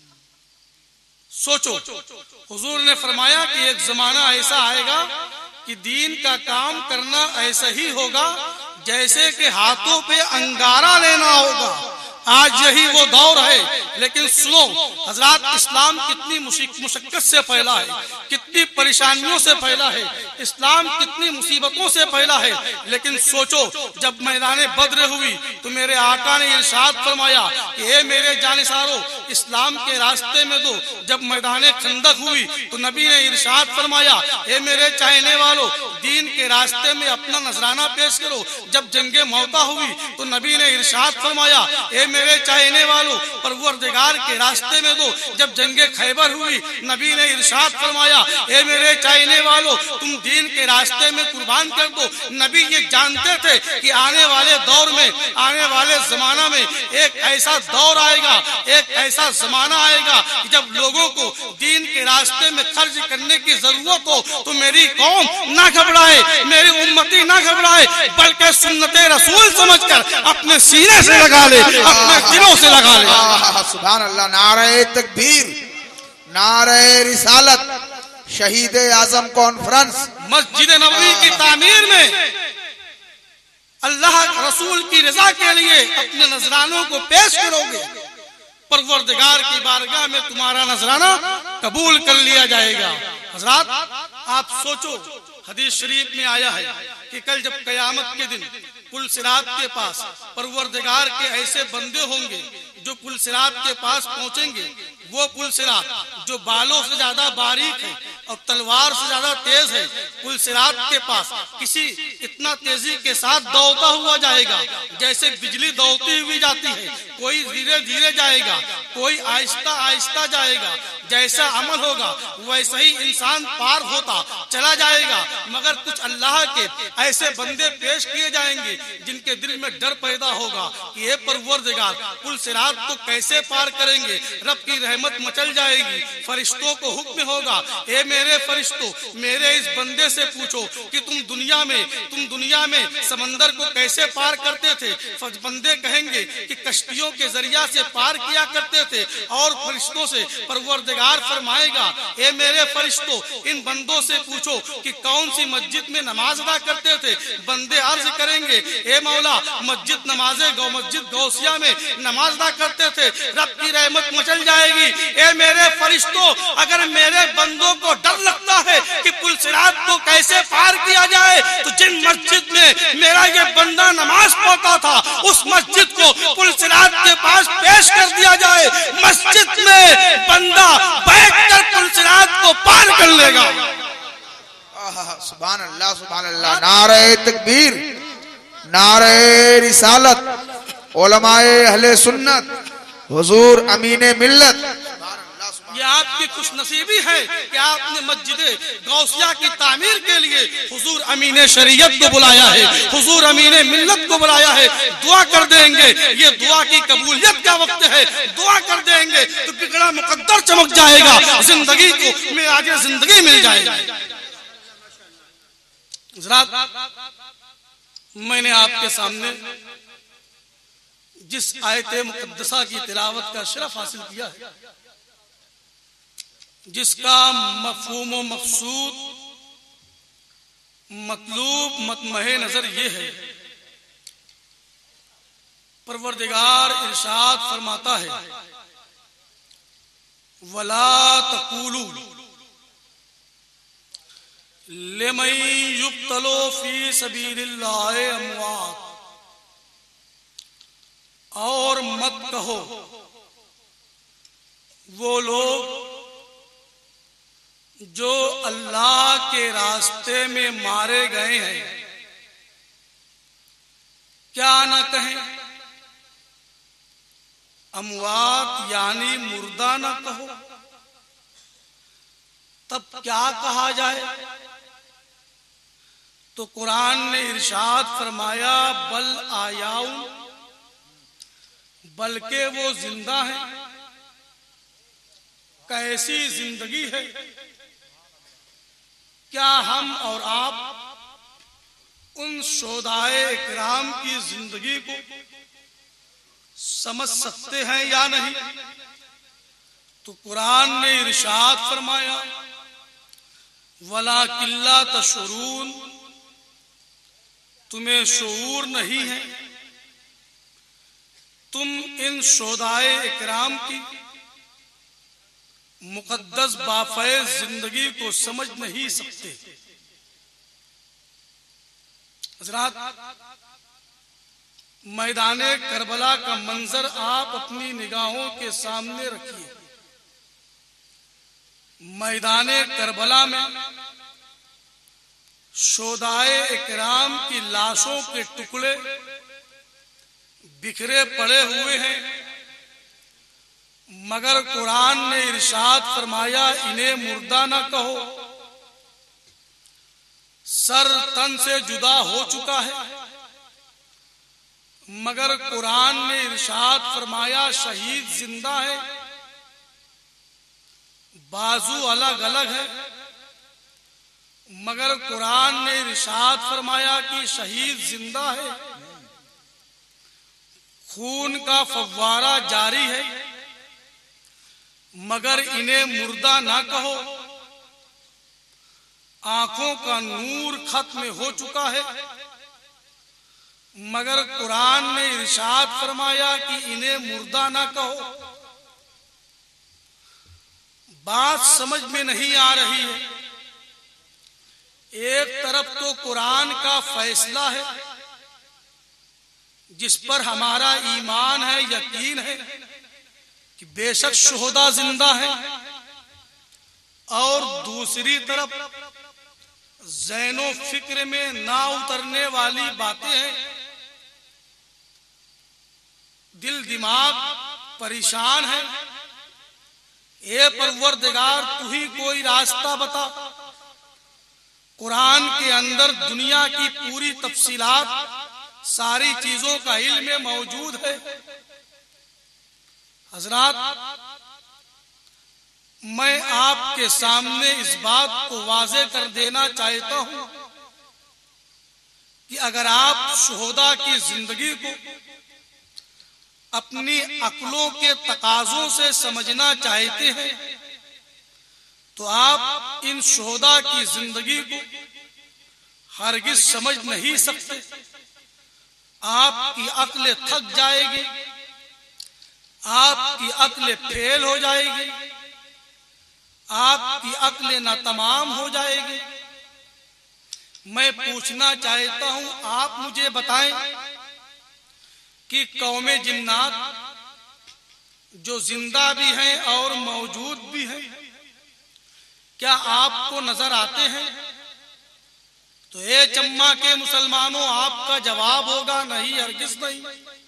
سوچو حضور نے فرمایا کہ ایک زمانہ ایسا آئے گا کہ دین کا کام کرنا ایسا ہی ہوگا جیسے کہ ہاتھوں پہ انگارہ لینا ہوگا. آج یہی وہ دور ہے. لیکن سنو حضرات اسلام کتنی مشقت سے پھیلا ہے, کتنی پریشانیوں سے پھیلا ہے, اسلام کتنی مصیبتوں سے پھیلا ہے. لیکن سوچو جب میدان بدر ہوئی تو میرے آقا نے ارشاد فرمایا کہ اے میرے جانثارو اسلام کے راستے میں دو. جب میدان خندق ہوئی تو نبی نے ارشاد فرمایا اے میرے چاہنے والو دین کے راستے میں اپنا نذرانہ پیش کرو. جب جنگ موتا ہوئی تو نبی نے ارشاد فرمایا اے میرے چاہنے والوں پروردگار کے راستے میں دو. جب جنگ خیبر ہوئی نبی نے ارشاد فرمایا اے میرے چاہنے والوں تم دین کے راستے میں قربان کر دو. نبی یہ جانتے تھے کہ آنے والے دور میں, آنے والے زمانہ میں ایک ایسا دور آئے گا, ایک ایسا زمانہ آئے گا جب لوگوں کو دین کے راستے میں خرچ کرنے کی ضرورت ہو تو میری قوم نہ گھبرائے, میری امتی نہ گھبرائے, بلکہ سنت رسول سمجھ کر اپنے سینے سے لگا لے, اپنے دلوں سے لگا لے. سبحان اللہ. نعرہ تکبیر, نعرہ رسالت. شہید اعظم کانفرنس مسجد نبوی کی تعمیر میں اللہ رسول کی رضا کے لیے اپنے نذرانوں کو پیش کرو گے, پروردگار کی بارگاہ میں تمہارا نذرانہ قبول کر لیا جائے گا. حضرات آپ سوچو حدیث شریف میں آیا ہے کہ کل جب قیامت کے دن پل صراط کے پاس پروردگار کے ایسے بندے ہوں گے جو پل صراط کے پاس پہنچیں گے, وہ پل صراط جو بالوں سے زیادہ باریک ہے اور تلوار سے زیادہ تیز ہے, پل صراط کے پاس کسی اتنا تیزی کے ساتھ دوڑتا ہوا جائے گا جیسے بجلی دوڑتی ہوئی جاتی ہے. کوئی دھیرے دھیرے جائے گا, کوئی آہستہ آہستہ جائے گا. جیسا عمل ہوگا ویسا ہی انسان پار ہوتا چلا جائے گا. مگر کچھ اللہ کے ایسے بندے پیش کیے جائیں گے جن کے دل میں ڈر پیدا ہوگا کہ یہ پروردگار پل صراط کو کیسے پار کریں گے. رب کی رحمت مچل جائے گی, فرشتوں کو حکم ہوگا اے میرے فرشتوں میرے اس بندے سے پوچھو کہ تم دنیا میں سمندر کو کیسے پار کرتے تھے. بندے کہیں گے کہ کشتیوں کے ذریعہ سے پار کیا کرتے تھے. اور فرشتوں سے پروردگار فرمائے گا اے میرے فرشتوں ان بندوں سے پوچھو کہ کون سی مسجد میں نماز ادا کرتے تھے. بندے عرض کریں گے اے مولا مسجد غوثیہ میں نماز ادا کرتے تھے. رب کی رحمت مچل جائے گی اے میرے فرشتوں اگر میرے بندوں کو ڈر لگتا ہے کہ پل صراط کو کیسے پار کیا جائے تو جن مسجد میں میرا یہ بندہ نماز پڑھتا تھا اس مسجد کو پل صراط کے پاس پیش کر دیا جائے. مسجد میں بندہ بیٹھ کر پل صراط کو پار کر لے گا. سبحان اللہ سبحان اللہ. نعرہ تکبیر, نعرہ رسالت. علماء اہل سنت, حضور امین ملت. یہ آپ کی خوش نصیبی ہے کہ آپ نے مسجد غوثیہ کی تعمیر کے لیے حضور امین شریعت کو بلایا ہے, حضور امین ملت کو بلایا ہے. دعا کر دیں گے, یہ دعا کی قبولیت کا وقت ہے, دعا کر دیں گے تو بگڑا مقدر چمک جائے گا, زندگی کو معراج زندگی مل جائے گی. حضرات میں نے آپ کے سامنے جس آیت مقدسہ کی تلاوت کا شرف حاصل کیا ہے, جس کا مفہوم و مقصود مطلوب مطمع نظر یہ ہے, پروردگار ارشاد فرماتا ہے وَلَا تَقُولُوا لِمَن يُقْتَلُ فِي سَبِيلِ اللَّهِ أَمْوَاتٌ, اور مت کہو وہ لوگ جو اللہ کے راستے میں مارے گئے ہیں. کیا نہ کہیں اموات یعنی مردہ نہ کہو, تب کیا کہا جائے؟ تو قرآن نے ارشاد فرمایا بل آیاؤ, بلکہ وہ زندہ ہیں. کیسی زندگی ہے, کیا ہم اور آپ ان شہدائے اکرام کی زندگی کو سمجھ سکتے ہیں یا نہیں؟ تو قرآن نے ارشاد فرمایا وَلَٰكِن لَّا تَشْعُرُونَ، تمہیں شعور نہیں ہے، تم ان شہدائے اکرام کی مقدس بافیض زندگی کو سمجھ نہیں سکتے۔ حضرات، میدان کربلا کا منظر آپ اپنی نگاہوں کے سامنے رکھیے۔ میدان کربلا میں شہدائے اکرام کی لاشوں کے ٹکڑے بکھرے پڑے ہوئے ہیں، مگر قرآن نے ارشاد فرمایا انہیں مردہ نہ کہو، سر تن سے جدا ہو چکا ہے، مگر قرآن نے ارشاد فرمایا شہید زندہ ہے، بازو الگ الگ ہے، مگر قرآن نے ارشاد فرمایا کہ شہید زندہ ہے، خون کا فوارہ جاری ہے، مگر انہیں مردہ نہ کہو، آنکھوں کا نور ختم ہو چکا ہے، مگر قرآن نے ارشاد فرمایا کہ انہیں مردہ نہ کہو۔ بات سمجھ میں نہیں آ رہی ہے۔ ایک طرف تو قرآن کا فیصلہ ہے جس پر ہمارا ایمان ہے، یقین ہے کہ بے شک شہداء زندہ ہیں، اور دوسری طرف ذہن و فکر میں نہ اترنے والی باتیں ہیں، دل دماغ پریشان ہے۔ اے پروردگار تو ہی کوئی راستہ بتا۔ قرآن کے اندر دنیا کی پوری تفصیلات، ساری چیزوں کا علم موجود ہے۔ حضرات، میں آپ کے سامنے اس بات کو واضح کر دینا چاہتا ہوں کہ اگر آپ شہداء کی زندگی کو اپنی عقلوں کے تقاضوں سے سمجھنا چاہتے ہیں تو آپ ان شہداء کی زندگی کو ہرگز سمجھ نہیں سکتے۔ آپ کی عقل تھک جائے گی، آپ کی عقل فیل ہو جائے گی، آپ کی عقل ناتمام ہو جائے گی۔ میں پوچھنا چاہتا ہوں، آپ مجھے بتائیں کہ قوم جنات جو زندہ بھی ہیں اور موجود بھی ہیں، کیا آپ کو نظر آتے ہیں؟ تو اے چما کے مسلمانوں، آپ کا جواب ہوگا نہیں، ہرگز نہیں۔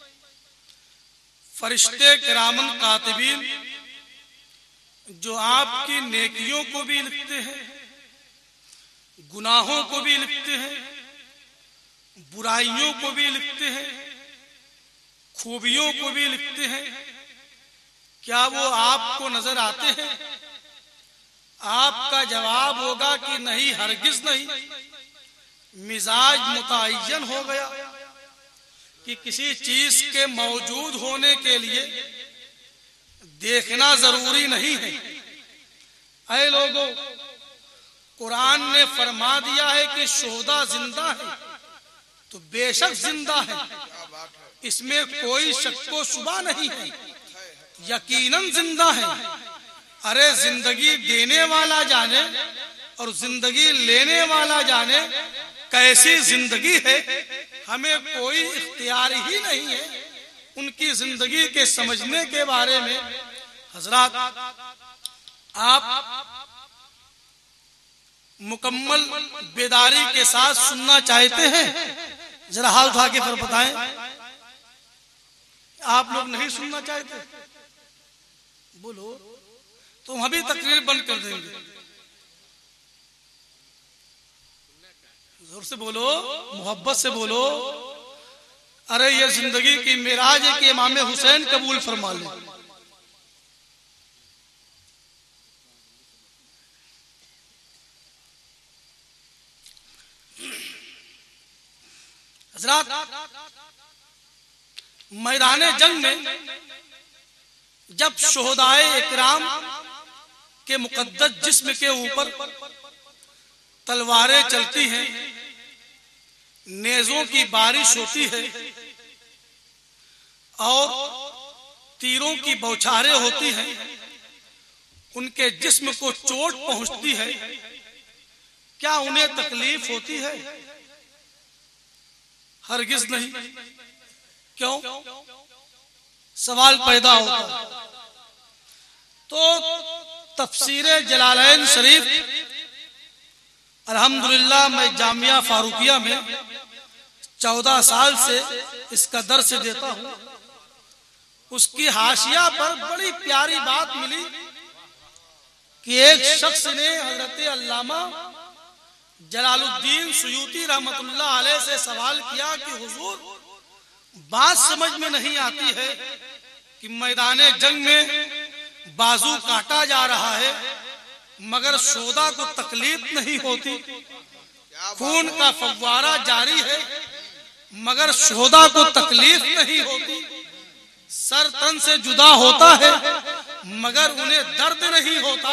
فرشتے کرامن کاتبین جو آپ کی نیکیوں کو بھی لکھتے ہیں، گناہوں کو بھی لکھتے ہیں، برائیوں کو بھی لکھتے ہیں، خوبیوں کو بھی لکھتے ہیں، کیا وہ آپ کو نظر آتے ہیں؟ آپ کا جواب ہوگا کہ نہیں، ہرگز نہیں۔ مزاج متعین ہو گیا کہ کسی چیز کے موجود ہونے کے لیے دیکھنا ضروری نہیں ہے۔ اے لوگوں، قرآن نے فرما دیا ہے کہ شہداء زندہ ہیں، تو بے شک زندہ ہیں، اس میں کوئی شک و شبہ نہیں ہے، یقیناً زندہ ہیں۔ ارے زندگی دینے والا جانے اور زندگی لینے والا جانے کیسی زندگی ہے، ہمیں کوئی اختیار ہی نہیں ہے ان کی زندگی کے سمجھنے کے بارے میں۔ حضرات، آپ مکمل بیداری کے ساتھ سننا چاہتے ہیں؟ ذرا ہاتھ اٹھا کے پھر بتائیں۔ آپ لوگ نہیں سننا چاہتے؟ بولو، تو ہم ابھی تقریر بند کر دیں گے۔ زور سے بولو، محبت سے بولو۔ ارے یہ زندگی کی معراج ہے کہ امام حسین قبول فرما لیں۔ حضرات میدان جنگ میں جب شہدائے اکرام کے مقدس جسم کے اوپر تلواریں چلتی ہیں، نیزوں کی بارش ہوتی ہے اور تیروں کی بوچھاریں ہوتی ہیں، ان کے جسم کو چوٹ پہنچتی ہے، کیا انہیں تکلیف ہوتی ہے؟ ہرگز نہیں۔ کیوں؟ سوال پیدا ہوتا ہے۔ تو تفسیر جلالین شریف الحمدللہ میں جامعہ فاروقیہ میں 14 سال سے اس کا درس دیتا ہوں۔ اس کی حاشیہ پر بڑی پیاری بات ملی کہ ایک شخص نے حضرت علامہ جلال الدین سیوطی رحمت اللہ علیہ سے سوال کیا کہ حضور بات سمجھ میں نہیں آتی ہے کہ میدان جنگ میں بازو کاٹا جا رہا ہے مگر شہداء کو تکلیف نہیں ہوتی، خون کا فوارہ جاری ہے مگر شہداء کو تکلیف نہیں ہوتی، سر تن سے جدا ہوتا ہے مگر انہیں درد نہیں ہوتا،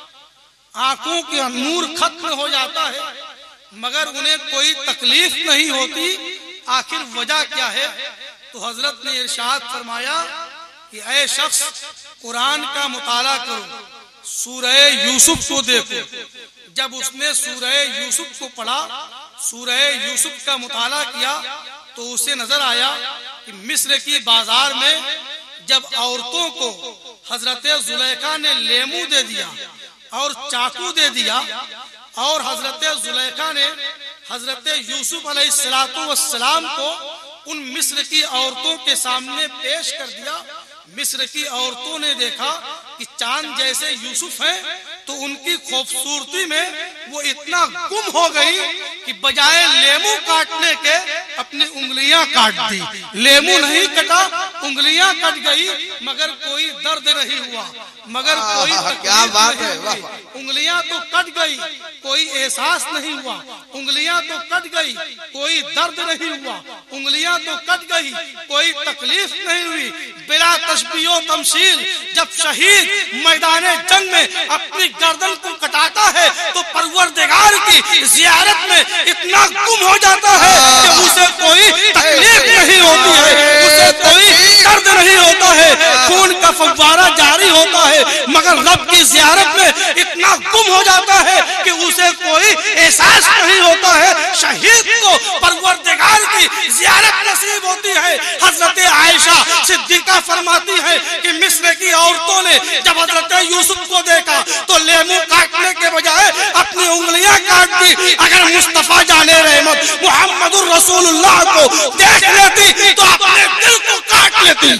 آنکھوں کے نور ختم ہو جاتا ہے مگر انہیں کوئی تکلیف نہیں ہوتی، آخر وجہ کیا ہے؟ تو حضرت نے ارشاد فرمایا کہ اے شخص قرآن کا مطالعہ کرو، سورہ یوسف کو دیکھو۔ جب اس نے سورہ یوسف کو پڑھا، سورہ یوسف کا مطالعہ کیا تو اسے نظر آیا کہ مصر کی بازار میں جب عورتوں کو حضرت زلیخا نے لیمو دے دیا اور چاقو دے دیا اور حضرت زلیخا نے حضرت یوسف علیہ السلام کو ان مصر کی عورتوں کے سامنے پیش کر دیا، مصر کی عورتوں نے دیکھا کہ چاند جیسے یوسف ہیں تو ان کی خوبصورتی میں وہ اتنا گم ہو گئی کہ بجائے لیمو کاٹنے کے اپنی انگلیاں کاٹ دی۔ لیمو نہیں کٹا، انگلیاں کٹ گئی مگر کوئی درد نہیں ہوا، مگر کوئی کیا بات ہے، انگلیاں تو کٹ گئی کوئی احساس نہیں ہوا، انگلیاں تو کٹ گئی کوئی درد نہیں ہوا، انگلیاں تو کٹ گئی کوئی تکلیف نہیں ہوئی۔ بلا تشبیہ و تمثیل جب شہید میدان جنگ میں اپنی گردن کو کٹاتا ہے تو پروردگار کی زیارت میں اتنا گم ہو جاتا ہے کہ اسے کوئی تکلیف نہیں ہوتی ہے، اسے کوئی درد نہیں ہوتا ہے، خون کا فوارہ جاری ہوتا ہے مگر رب کی زیارت میں اتنا گم ہو جاتا ہے کہ اسے کوئی احساس نہیں ہوتا ہے۔ شہید کو پروردگار کی زیارت نصیب ہوتی ہے۔ حضرت عائشہ صدیقہ فرماتی ہے کہ مصر کی عورتوں نے جب حضرت یوسف کو دیکھا تو لیمو کاٹنے کے بجائے اپنی انگلیاں کاٹ دی۔ اگر مصطفیٰ جان رحمت محمد الرسول اللہ کو دیکھ لیتی تو اپنے دل کو کاٹ لیتی۔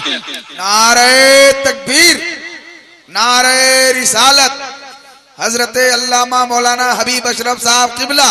نعرہ تکبیر، نعرہ رسالت۔ حضرت علامہ مولانا حبیب اشرف صاحب قبلہ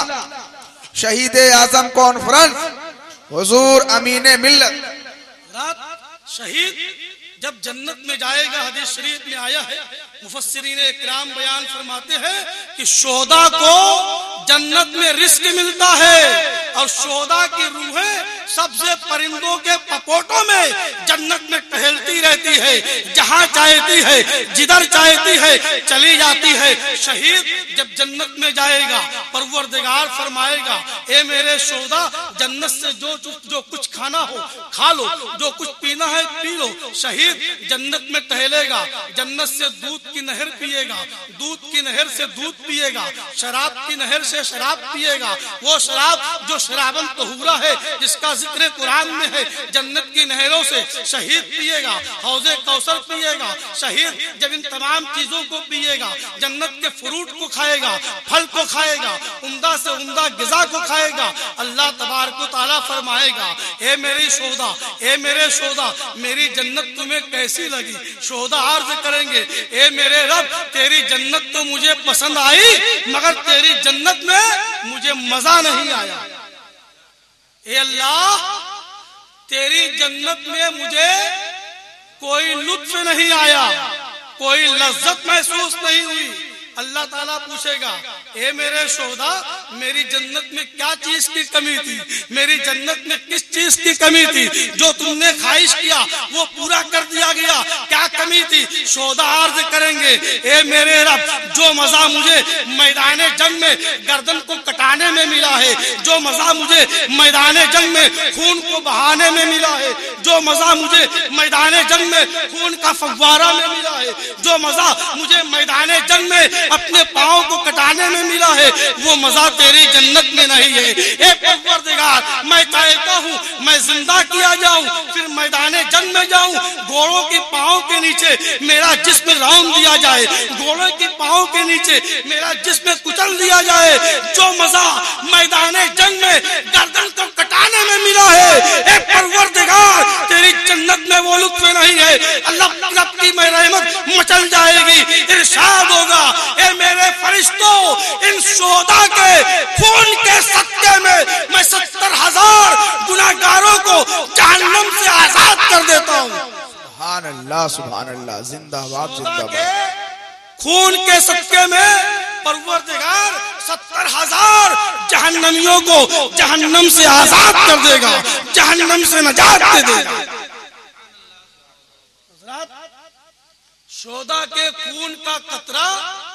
شہید اعظم کانفرنس، حضور امین ملت۔ شہید جب جنت میں جائے گا، حدیث شریف میں آیا ہے، مفسرین اکرام بیان فرماتے ہیں کہ شہداء کو جنت میں رزق ملتا ہے اور شہداء کی روحیں سبز پرندوں کے پپوٹوں میں جنت میں ٹہلتی رہتی ہے، جہاں چاہتی ہے جدھر چاہتی ہے چلی جاتی ہے۔ شہید جب جنت میں جائے گا پروردگار فرمائے گا اے میرے شہداء جنت سے جو کچھ کھانا ہو کھا لو، جو کچھ پینا ہے پی لو۔ شہید جنت میں ٹہلے گا، جنت سے دودھ کی نہر پیے گا، دودھ کی نہر سے دودھ پیے گا، شراب کی نہر سے شراب پیے گا، وہ شراب جو شرابن طہورہ ہے جس کا ذکر قرآن میں ہے، جنت کی نہروں سے شہید پیے گا، حوض کوثر پیے گا۔ شہید جب ان تمام چیزوں کو پیے گا، جنت کے فروٹ کو کھائے گا، پھل کو کھائے گا، عمدہ سے عمدہ غذا کو کھائے گا، اللہ تبارک و تعالیٰ فرمائے گا اے میری شہداء، اے میرے شہداء میری جنت تمہیں کیسی لگی؟ شہداء عرض کریں گے اے میرے رب تیری جنت تو مجھے پسند آئی مگر تیری جنت میں مجھے مزہ نہیں آیا۔ اے اللہ تیری جنت میں مجھے کوئی لطف نہیں آیا، کوئی لذت محسوس نہیں ہوئی۔ اللہ تعالیٰ پوچھے گا اے میرے شہداء میری جنت میں کیا چیز کی کمی تھی, میری جنت میں کس چیز کی کمی تھی, جو تم نے خواہش کیا وہ پورا کر دیا گیا, کیا کمی تھی؟ شہداء عرض کریں گے اے میرے رب, جو مزہ مجھے میدان جنگ میں گردن کو کٹانے میں ملا ہے, جو مزہ مجھے میدان جنگ میں خون کو بہانے میں ملا ہے, جو مزہ مجھے میدان جنگ میں خون کا فوارہ میں ملا ہے, جو مزہ مجھے میدان جنگ میں اپنے پاؤں کو کٹانے میں ملا ہے, وہ مزہ تیری جنت میں نہیں ہے. اے پروردگار, میں چاہتا ہوں میں زندہ کیا جاؤں, پھر میدان جنگ میں جاؤں, گھوڑوں کے پاؤں کے نیچے میرا جسم رون دیا جائے, گھوڑوں کے پاؤں کے نیچے میرا جسم کچل دیا جائے. جو مزہ میدان جنگ میں گردن کو کٹانے میں ملا ہے, اے پروردگار تیری جنت میں وہ لطف نہیں ہے. اللہ رب کی میں رحمت مچل جائے گی, ارشاد ہوگا اے میرے فرشتوں, ان شہداء کے خون کے صدقے میں 70,000 گناہگاروں کو جہنم سے آزاد کر دیتا ہوں. سبحان اللہ سبحان اللہ, زندہ باد زندہ باد. خون کے صدقے میں پروردگار 70,000 جہنمیوں کو جہنم سے آزاد کر دے گا, جہنم سے نجات دے دے گا. شہداء کے خون کا قطرہ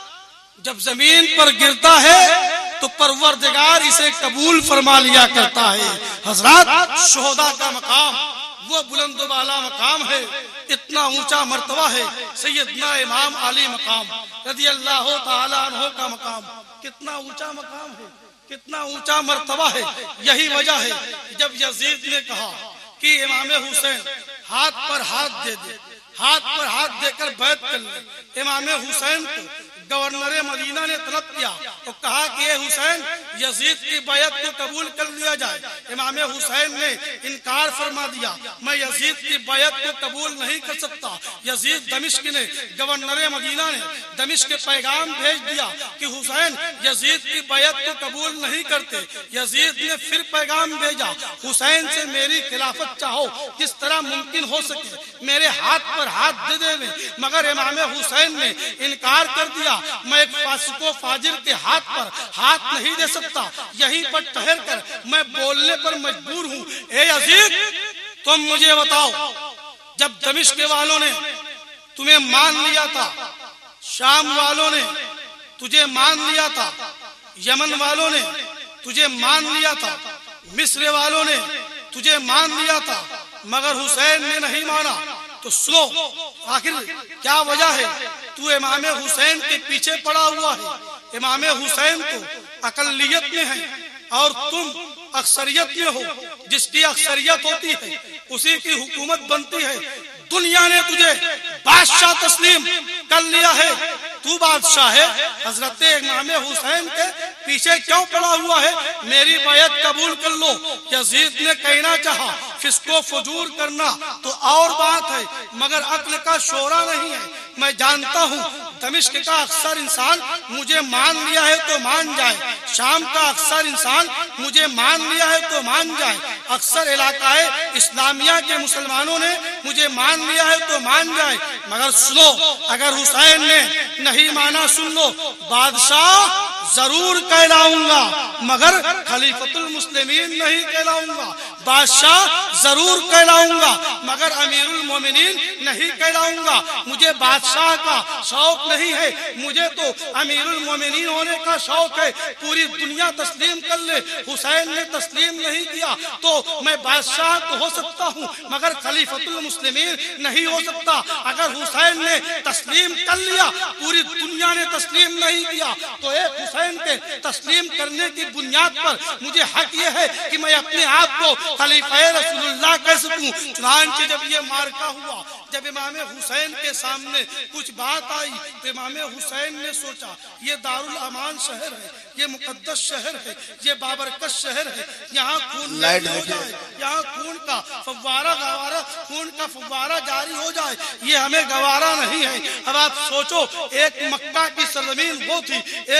جب زمین پر گرتا ہے تو پروردگار اسے قبول فرما لیا کرتا ہے. حضرات, شہداء کا مقام وہ بلند و بالا مقام ہے, اتنا اونچا مرتبہ ہے. سیدنا امام علی مقام رضی اللہ تعالی عنہ کا مقام کتنا اونچا مقام ہے, کتنا اونچا مرتبہ ہے. یہی وجہ ہے جب یزید نے کہا کہ امام حسین ہاتھ پر ہاتھ دے دے, ہاتھ پر ہاتھ دے کر بیعت کر لے, امام حسین کو گورنر مدینہ نے طلب کیا تو کہا کہ اے حسین, یزید کی بیعت کو قبول کر لیا جائے. امام حسین نے انکار فرما دیا, میں یزید کی بیعت کو قبول نہیں کر سکتا. یزید دمشق نے, گورنر مدینہ نے دمشق کے پیغام بھیج دیا کہ حسین یزید کی بیعت کو قبول نہیں کرتے. یزید نے پھر پیغام بھیجا, حسین سے میری خلافت چاہو, جس طرح ممکن ہو سکے میرے ہاتھ پر ہاتھ دے دے. مگر امام حسین نے انکار کر دیا, میں ایک فاسق و فاجر کے ہاتھ پر ہاتھ نہیں دے سکتا. یہیں پر ٹھہر کر میں بولنے پر مجبور ہوں. اے یزید, تم مجھے بتاؤ, جب دمشق والوں نے تمہیں مان لیا تھا, شام والوں نے تجھے مان لیا تھا, یمن والوں نے تجھے مان لیا تھا, مصر والوں نے تجھے مان لیا تھا, مگر حسین نے نہیں مانا, تو سنو آخر کیا وجہ ہے؟ تو امام حسین کے پیچھے پڑا ہوا ہے. امام حسین تو اقلیت میں ہے اور تم اکثریت میں ہو. جس کی اکثریت ہوتی ہے اسی کی حکومت بنتی ہے. دنیا نے تجھے بادشاہ تسلیم کر لیا ہے, تو بادشاہ ہے. حضرت امام حسین کے پیچھے کیوں پڑا ہوا ہے؟ میری بیعت قبول کر لو. یزید نے کہنا چاہا فسق و فجور کرنا تو اور بات ہے, مگر عقل کا شورا نہیں ہے. میں جانتا ہوں دمشق کا اکثر انسان مجھے مان لیا ہے تو مان جائے, شام کا اکثر انسان مجھے مان لیا ہے تو مان جائے, اکثر علاقہ اسلامیہ کے مسلمانوں نے مجھے مان لیا ہے تو مان جائے. مگر سنو, اگر حسین نے نہیں مانا, سن لو, بادشاہ ضرور کہلاؤں گا مگر خلیفۃ المسلمین نہیں کہلاؤں گا. بادشاہ ضرور کہلاؤں گا مگر امیر المومنین نہیں کہلاؤں گا. مجھے بادشاہ کا شوق نہیں ہے, مجھے تو امیر المومنین ہونے کا شوق ہے. پوری دنیا تسلیم کر لے, حسین نے تسلیم نہیں کیا تو میں بادشاہ تو ہو سکتا ہوں مگر خلیفۃ المسلمین نہیں ہو سکتا. اگر حسین نے تسلیم کر لیا, پوری دنیا نے تسلیم نہیں کیا, تو ایک حسین کے تسلیم کرنے کی بنیاد پر مجھے حق یہ ہے کہ میں اپنے آپ کو خلیفہ رسول اللہ کہہ سکوں. چنانچہ جب یہ مارکا ہوا, جب امام حسین کے سامنے کچھ بات آئی تو امام حسین نے سوچا یہ دارالامان شہر ہے, یہ مقدس شہر ہے, یہ بابرکت شہر ہے, یہاں خون ہو جائے, یہاں خون کا فوارہ جاری ہو جائے, یہ ہمیں گوارا نہیں ہے. اب آپ سوچو, ایک مکہ کی سرزمین وہ تھی, ایک زمانہ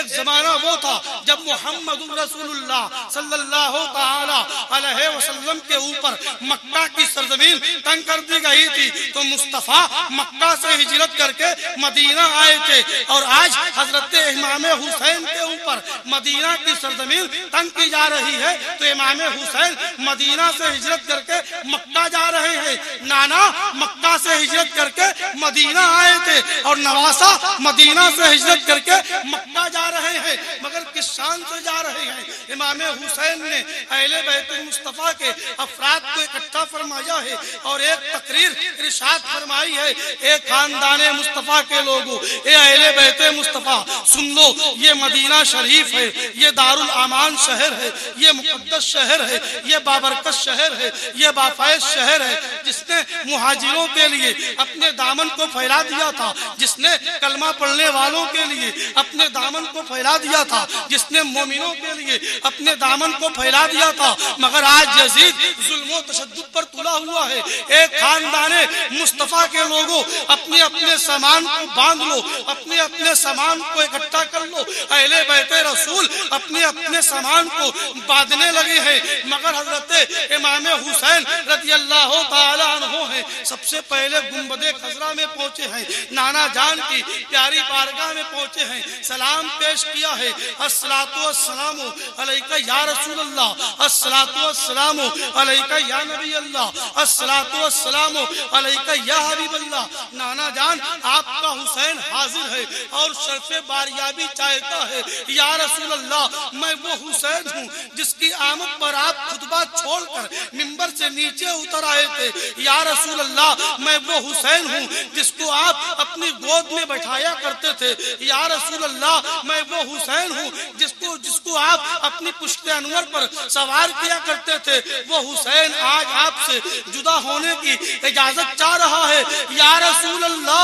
زمانہ وہ تھا جب محمد رسول اللہ صلی اللہ تعالی علیہ وسلم کے اوپر مکہ کی سرزمین تنگ کر دی گئی تھی، تو مصطفیٰ مکہ سے ہجرت کر کے مدینہ آئے تھے، اور آج حضرت امام حسین کے اوپر مدینہ کی سرزمین تنگ کی جا رہی ہے، تو امام حسین مدینہ سے ہجرت کر کے مکہ جا رہے ہیں، نانا مکہ سے ہجرت کر کے مدینہ آئے تھے، اور نواسا مدینہ سے ہجرت کر کے مکہ جا رہے ہیں، مگر کس شان سے جا رہے ہیں؟ امام حسین نے اہل بیت مصطفیٰ کے افراد کو اکٹھا فرمایا ہے اور ایک تقریر ارشاد فرمائی ہے، اے خاندان مصطفیٰ کے لوگوں، اے اہل بیت مصطفیٰ، سن لو، یہ مدینہ شریف ہے، یہ دارالامان شہر ہے، یہ مقدس شہر ہے، یہ بابرکت شہر ہے، یہ بافیض شہر ہے، جس نے مہاجروں کے لیے اپنے دامن کو پھیلا دیا تھا، جس نے کلمہ پڑھنے والوں کے لیے اپنے دامن کو پھیلا دیا تھا، جس نے مومنوں کے لیے اپنے دامن کو پھیلا دیا تھا، مگر آج یزید ظلم و تشدد پر تلا ہوا ہے۔ ایک خاندان مصطفیٰ کے لوگوں، اپنے اپنے سامان کو باندھ لو، اپنے اپنے سامان کو اکٹھا کر لو۔ اہل بیت رسول اپنے اپنے سامان کو باندھنے لگے ہیں، مگر حضرت امام حسین رضی اللہ تعالی عنہ ہیں، سب سے پہلے گنبد خضرا میں پہنچے ہیں، نانا جان کی پیاری بارگاہ میں پہنچے ہیں، سلام پیش کیا ہے، الصلاۃ والسلام علیکہ یا رسول اللہ، الصلاۃ والسلام علیکہ یا نبی اللہ، الصلاۃ والسلام علیکہ یا حبیب اللہ۔ نانا جان آپ کا حسین حاضر ہے اور شرف باریابی چاہتا ہے، یا رسول اللہ میں وہ حسین ہوں جس کی آمد پر آپ خطبہ چھوڑ کر منبر سے نیچے اتر آئے تھے، یا رسول اللہ میں وہ حسین ہوں جس کو آپ اپنی گود میں بٹھایا کرتے تھے، یا رسول اللہ میں وہ حسین ہوں جس کو آپ اپنی پشت انور پر سوار کیا کرتے تھے، وہ حسین آج آپ سے جدا ہونے کی اجازت چاہ رہا ہے، یا رسول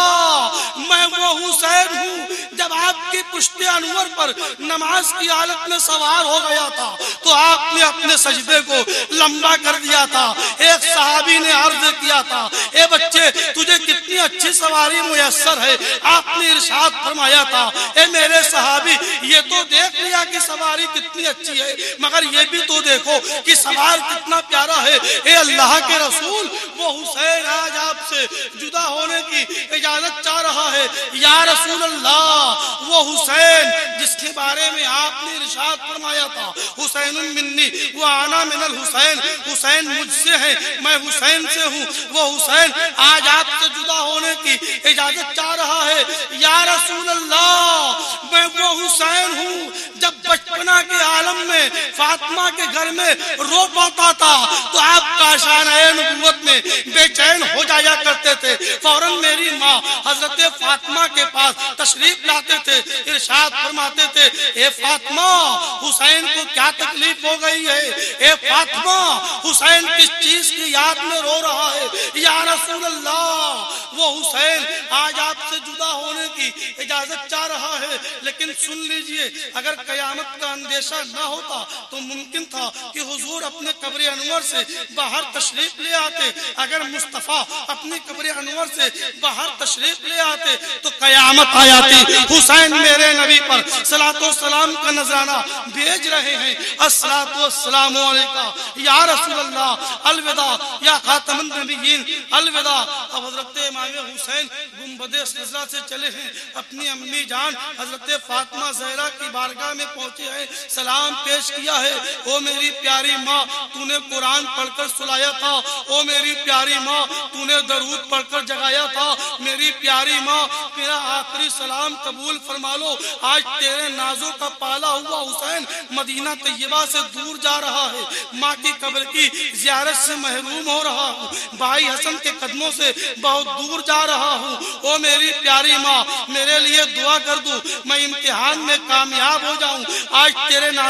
اللہ میں وہ حسین ہوں جب آپ کی پشت انور پر نماز کی حالت میں سوار ہو گیا تھا تو آپ نے اپنے سجدے کو لمبا کر دیا تھا۔ ایک صحابی نے عرض کیا تھا، اے بچے تجھے کتنی اچھی سواری میسر ہے؟ آپ نے ارشاد فرمایا تھا، اے میرے صحابی یہ تو دیکھ لیا کہ سواری کتنی اچھی ہے، مگر یہ بھی تو دیکھو کہ سوار کتنا پیارا ہے۔ اے اللہ کے رسول وہ حسین آج آپ سے جدا ہونے کی اجازت چاہ رہا ہے، یا رسول اللہ وہ حسین جس کے بارے میں آپ نے ارشاد فرمایا تھا، حسین منی وانا من الحسین، حسین مجھ سے ہے میں حسین سے ہوں، وہ حسین آج آپ سے جدا ہونے کی اجازت چاہ رہا ہے، یا رسول اللہ میں وہ حسین ہوں جب بچپنا کے عالم میں فاطمہ کے گھر میں رو پاتا تھا تو آپ کاشانہ نبوت میں بے چین ہو جایا کرتے تھے، فوراً میری ماں حضرت فاطمہ کے پاس تشریف لاتے تھے، ارشاد فرماتے تھے، اے فاطمہ حسین کو کیا تکلیف ہو گئی ہے؟ اے فاطمہ حسین کس چیز کی یاد میں رو رہا ہے؟ یا رسول اللہ وہ حسین آج آپ سے جدا ہونے کی اجازت چاہ رہا ہے، لیکن سن لیجئے اگر قیامت کا اندیشہ نہ ہوتا تو ممکن تھا کہ حضور اپنے قبر انور سے باہر تشریف لے آتے، اگر مصطفیٰ اپنی قبر انور سے باہر تشریف لے آتے تو قیامت آ جاتی۔ حسین میرے نبی پر صلاۃ و سلام کا نذرانہ بھیج رہے ہیں، الصلاۃ والسلام علیکہ یا رسول اللہ، الوداع یا خاتم النبیین، الوداع۔ اب حضرت امام حسین گنبد خضرا سے چلے ہیں، اپنی امی جان حضرت فاطمہ زہرا کی بارگاہ میں پہنچے ہیں، سلام پیش کیا ہے، او میری پیاری ماں تو نے قرآن پڑھ کر سلایا تھا، او میری پیاری ماں تو نے درود پڑھ کر جگایا تھا، میری پیاری ماں میرا آخری سلام قبول فرما لو، آج تیرے نازوں کا پالا ہوا حسین مدینہ طیبہ سے دور جا رہا ہے، ماں کی قبر کی زیارت سے محروم ہو رہا ہوں، بھائی حسن کے قدموں سے بہت دور جا رہا ہوں، او میری پیاری ماں میرے لیے دعا کر دو، میں امتحان میں کامیاب ہو جاؤں، آج تیرے نازوں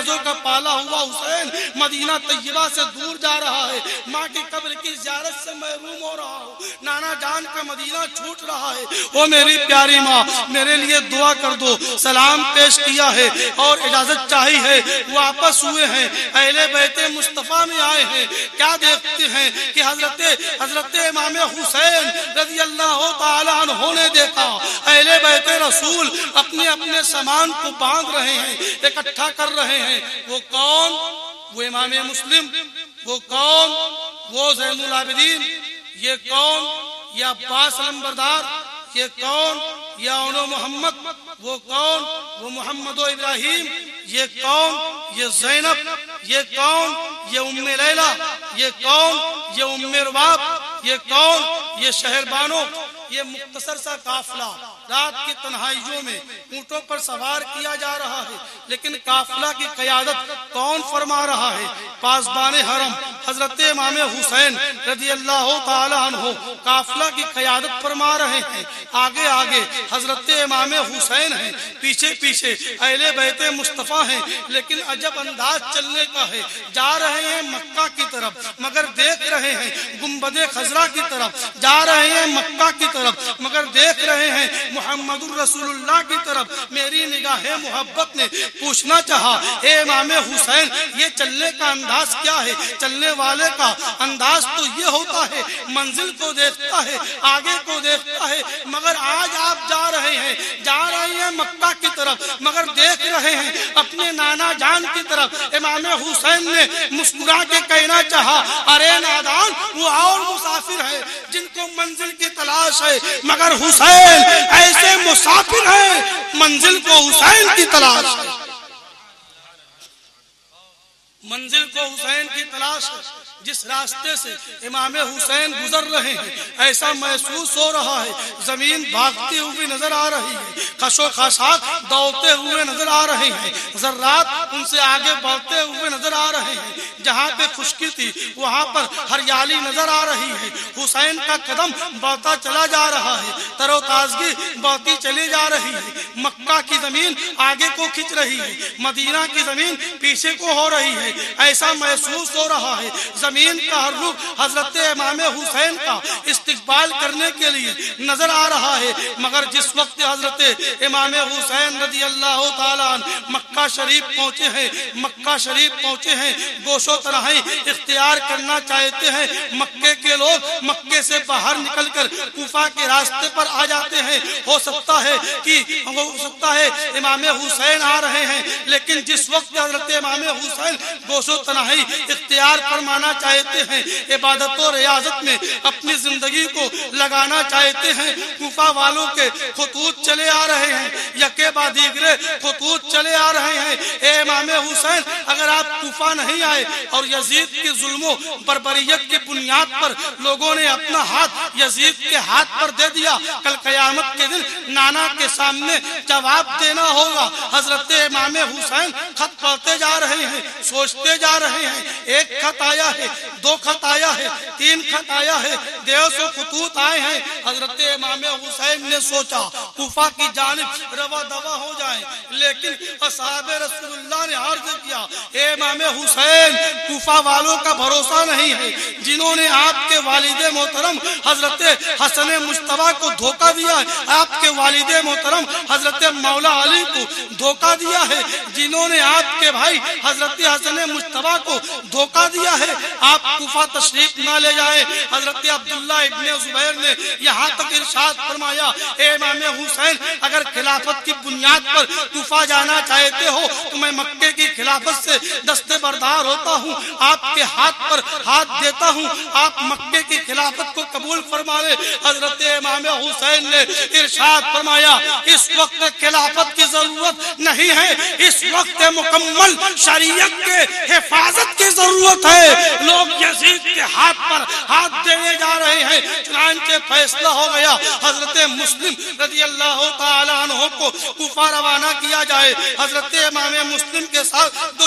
اعتراضوں کا پالا ہوا حسین مدینہ طیبہ سے دور جا رہا ہے، ماں کی قبر کی زیارت سے محروم ہو رہا ہوں، نانا جان کا مدینہ چھوٹ رہا ہے، او میری پیاری ماں میرے لیے دعا کر دو۔ سلام پیش کیا ہے اور اجازت چاہی ہے، واپس ہوئے ہیں، اہل بیت مصطفیٰ میں آئے ہیں، کیا دیکھتے ہیں کہ حضرت امام حسین رضی اللہ تعالی عنہ نے دیکھا اہل بیت رسول اپنے اپنے سامان کو باندھ رہے ہیں، اکٹھا کر رہے ہیں۔ وہ کون؟ وہ امام مسلم۔ وہ کون؟ وہ زین العابدین۔ یہ کون؟ یہ عباس علمبردار۔ یہ کون؟ یہ اون محمد۔ وہ کون؟ وہ محمد و ابراہیم۔ یہ کون؟ یہ زینب۔ یہ کون؟ یہ ام لیلہ۔ یہ کون؟ یہ ام رباب۔ یہ کون؟ یہ شہر بانو۔ یہ مختصر سا قافلہ رات کی تنہائیوں میں اونٹوں پر سوار کیا جا رہا ہے، لیکن قافلہ کی قیادت کون فرما رہا ہے؟ پاسبان حرم حضرت امام حسین رضی اللہ تعالی عنہ قافلہ کی قیادت فرما رہے ہیں۔ آگے آگے حضرت امام حسین ہیں، پیچھے پیچھے اہل بیت مصطفیٰ ہیں، لیکن عجب انداز چلنے کا ہے۔ جا رہے ہیں مکہ کی طرف مگر دیکھ رہے ہیں گنبد خضرا کی طرف، جا رہے ہیں مکہ کی طرف مگر دیکھ رہے ہیں محمد الرسول اللہ کی طرف۔ میری نگاہ محبت نے پوچھنا چاہا، اے امام حسین یہ چلنے کا انداز کیا ہے؟ چلنے والے کا انداز تو یہ ہوتا ہے منزل کو دیکھتا ہے، آگے کو دیکھتا ہے، مگر آج آپ جا رہے ہیں مکہ کی طرف مگر دیکھ رہے ہیں اپنے نانا جان کی طرف۔ امام حسین نے مسکرا کے کہنا چاہا، ارے نادان وہ اور مسافر ہے جن کو منزل کی تلاش ہے، مگر حسین ایسے مسافر ہیں منزل کو حسین کی تلاش ہے۔ منزل کو حسین کی تلاش ہے۔ جس راستے سے امام حسین گزر رہے ہیں ایسا محسوس ہو رہا ہے زمین بھاگتی ہوئی نظر آ رہی ہے، خش و خاشاک دوڑتے ہوئے نظر آ رہے ہیں، ذرات ان سے آگے بڑھتے ہوئے نظر آ رہے ہیں۔ جہاں پہ خشکی تھی وہاں پر ہریالی نظر آ رہی ہے۔ حسین کا قدم بڑھتا چلا جا رہا ہے، تر و تازگی بڑھتی چلی جا رہی ہے۔ مکہ کی زمین آگے کو کھنچ رہی ہے، مدینہ کی زمین پیچھے کو ہو رہی ہے، ایسا محسوس ہو رہا ہے زمین کا ہر رخ حضرت امام حسین کا استقبال کرنے کے لیے نظر آ رہا ہے۔ مگر جس وقت حضرت امام حسین رضی اللہ تعالیٰ عنہ مکہ شریف پہنچے ہیں گوش و تنہائی اختیار کرنا چاہتے ہیں۔ مکے کے لوگ مکے سے باہر نکل کر کوفہ کے راستے پر آ جاتے ہیں۔ ہو سکتا ہے امام حسین آ رہے ہیں، لیکن جس وقت حضرت امام حسین گوش و تنہائی اختیار فرمانا چاہتے ہیں، عبادت و ریاضت میں اپنی زندگی کو لگانا چاہتے ہیں، کوفہ والوں کے خطوط چلے آ رہے ہیں، یکے بعد دیگرے خطوط چلے آ رہے ہیں۔ اے امام حسین اگر آپ کوفہ نہیں آئے اور یزید کے ظلم و بربریت کی بنیاد پر لوگوں نے اپنا ہاتھ یزید کے ہاتھ پر دے دیا، کل قیامت کے دن نانا کے سامنے جواب دینا ہوگا۔ حضرت امام حسین خط پڑھتے جا رہے ہیں، سوچتے جا رہے ہیں، ایک خط آیا ہے، دو خط آیا ہے، تین خط آیا ہے، 150 خطوط آئے ہیں۔ حضرت امام حسین نے سوچا کوفہ کی جانب روا دوا ہو جائیں، لیکن اصحاب رسول اللہ نے عرض کیا، اے امام حسین کوفہ والوں کا بھروسہ نہیں ہے جنہوں نے آپ کے والد محترم حضرت حسن مجتبیٰ کو دھوکہ دیا ہے، آپ کے والد محترم حضرت مولا علی کو دھوکہ دیا ہے، جنہوں نے آپ کے بھائی حضرت حسن مجتبیٰ کو دھوکہ دیا ہے، آپ کوفہ تشریف نہ لے جائیں۔ حضرت عبداللہ ابن زبیر نے یہاں تک ارشاد فرمایا، اے امام حسین اگر خلافت کی بنیاد پر کوفہ جانا چاہتے ہو تو میں مکے کی خلافت سے دستبردار ہوتا ہوں، آپ کے ہاتھ پر ہاتھ دیتا ہوں، آپ مکے کی خلافت کو قبول فرما لیں۔ حضرت امام حسین نے ارشاد فرمایا، اس وقت خلافت کی ضرورت نہیں ہے، اس وقت مکمل شریعت کے حفاظت کی ضرورت ہے۔ لوگ یزید کے ہاتھ پر ہاتھ دینے جا رہے ہیں، چنانچہ فیصلہ ہو گیا حضرت مسلم رضی اللہ تعالی عنہ کو کوفہ روانہ کیا جائے۔ حضرت امام مسلم کے ساتھ 2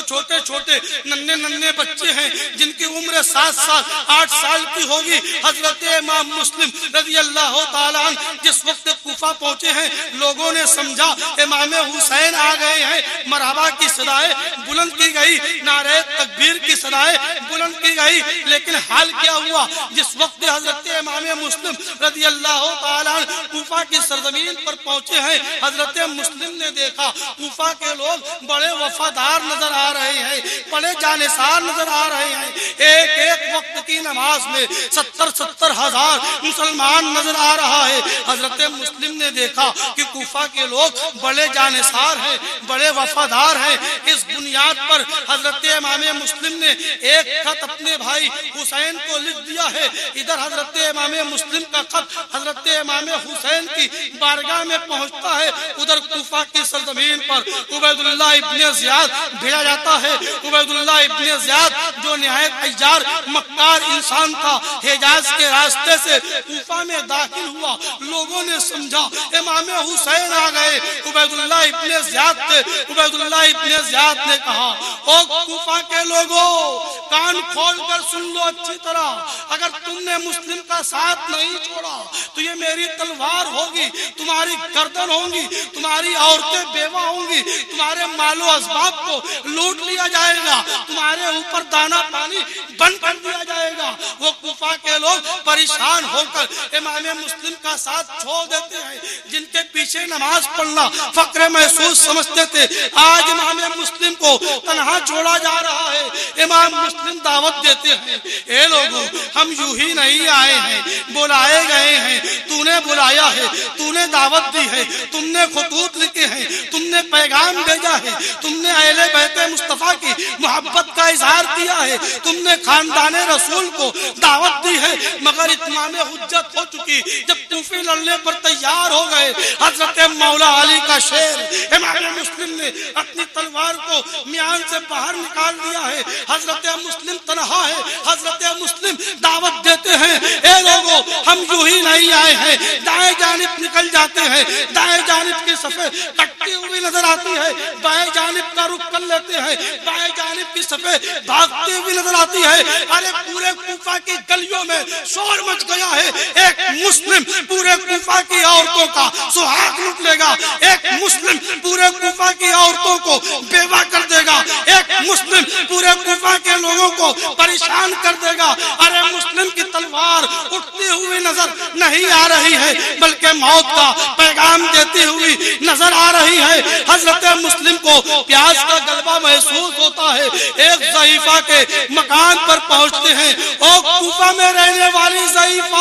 چھوٹے چھوٹے ننھے ننھے بچے ہیں جن کی عمر 7 سال 8 سال کی ہوگی. حضرت امام مسلم رضی اللہ تعالیٰ عنہ جس وقت کوفہ پہنچے ہیں لوگوں نے سمجھا امام حسین آ گئے ہیں. مرحبا کی صدائیں بلند کی گئی, نعرہ تکبیر کی صدائیں بلند کی گئی. لیکن حال کیا ہوا؟ جس وقت حضرت امام مسلم رضی اللہ تعالیٰ عنہ کوفہ کی سرزمین پر پہنچے ہیں, حضرت مسلم نے دیکھا کوفہ کے لوگ بڑے وفادار نظر آ رہے ہیں, بڑے جانثار نظر آ رہے ہیں. ایک ایک وقت کی نماز میں 70 ہزار مسلمان نظر آ رہا ہے. حضرت مسلم نے دیکھا کہ کوفہ کے لوگ بڑے جانثار ہیں, بڑے وفادار ہیں. اس بنیاد پر حضرت امام مسلم نے ایک خط اپنے بھائی حسین کو لکھ دیا ہے. ادھر حضرت امام مسلم کا خط حضرت امام حسین کی بارگاہ میں پہنچتا ہے. ادھر کوفہ کی سرزمین پر عبید اللہ ابن زیاد بھیجا جاتا ہے. عبید اللہ ابن زیاد جو نہایت عیار مکار انسان تھا, حجاز کے راستے سے کوفہ میں داخل ہوا. لوگوں نے سمجھا امام حسین آ گئے. عبید اللہ ابن زیاد تھے. عبید اللہ ابن زیاد نے کہا او کوفہ کے لوگوں, کان کھول کر سن لو اچھی طرح. اگر تم نے مسلم کا ساتھ نہیں چھوڑا تو یہ میری تلوار ہوگی, تمہاری گردن ہوگی, تمہاری عورتیں بیوہ ہوں گی, تمہارے مال و اسباب کو لوٹ لیا جائے گا, تمہارے اوپر دانا پانی بند کر دیا جائے گا. وہ کوفہ کے لوگ پریشان ہو کر امام مسلم کا ساتھ چھوڑ دیتے ہیں. جن کے پیچھے نماز پڑھنا فقر محسوس سمجھتے تھے, آج امام مسلم کو تنہا چھوڑا جا رہا ہے. امام مسلم دعوت دیتے ہیں, اے لوگوں ہم یوں ہی نہیں آئے ہیں, بلائے گئے ہیں. تو نے بلایا ہے, تو نے دعوت دی ہے, تم نے خطوط لکھے ہیں, تم نے پیغام بھیجا ہے, تم نے اہل بیت مصطفیٰ کی محبت کا اظہار کیا ہے, تم نے خاندان رسول کو دعوت دی ہے. مگر اتمام حجت ہو چکی. جب کوفے لڑنے پر تیار ہو گئے, حضرت مولا علی کا شیر امام مسلم نے اپنی تلوار کو میان سے باہر نکال دیا ہے. حضرت مسلم تنہا ہے. حضرت مسلم دعوت دیتے ہیں, اے لوگوں ہم یوں ہی نہیں آئے ہیں. دائیں جانب نکل جاتے ہیں, دائیں جانب کی صفیں کٹتی ہوئی نظر آتی ہے, بائیں جانب کا رخ کر لیتے ہیں, بائیں جانب کی صفیں بھاگتی ہوئی نظر آتی ہے. ارے پورے کوفہ کی گلیوں میں شور مچ گیا ہے. ایک مسلم پورے کوفہ کی عورتوں کا سہاگ لوٹ لے گا, ایک مسلم پورے کوفہ کی عورتوں کو بیوہ کر دے گا, ایک مسلم پورے کوفہ کے لوگوں کو پریشان کر دے گا. ارے مسلم کی تلوار اٹھتی ہوئی نظر نہیں آ رہی ہے, بلکہ موت کا پیغام دیتی ہوئی نظر آ رہی ہے. حضرت مسلم کو پیاس کا غلبہ محسوس ہوتا ہے. ایک ضعیفہ کے مکان پر پہنچتے ہیں. او کوفہ میں رہنے والی ضعیفہ,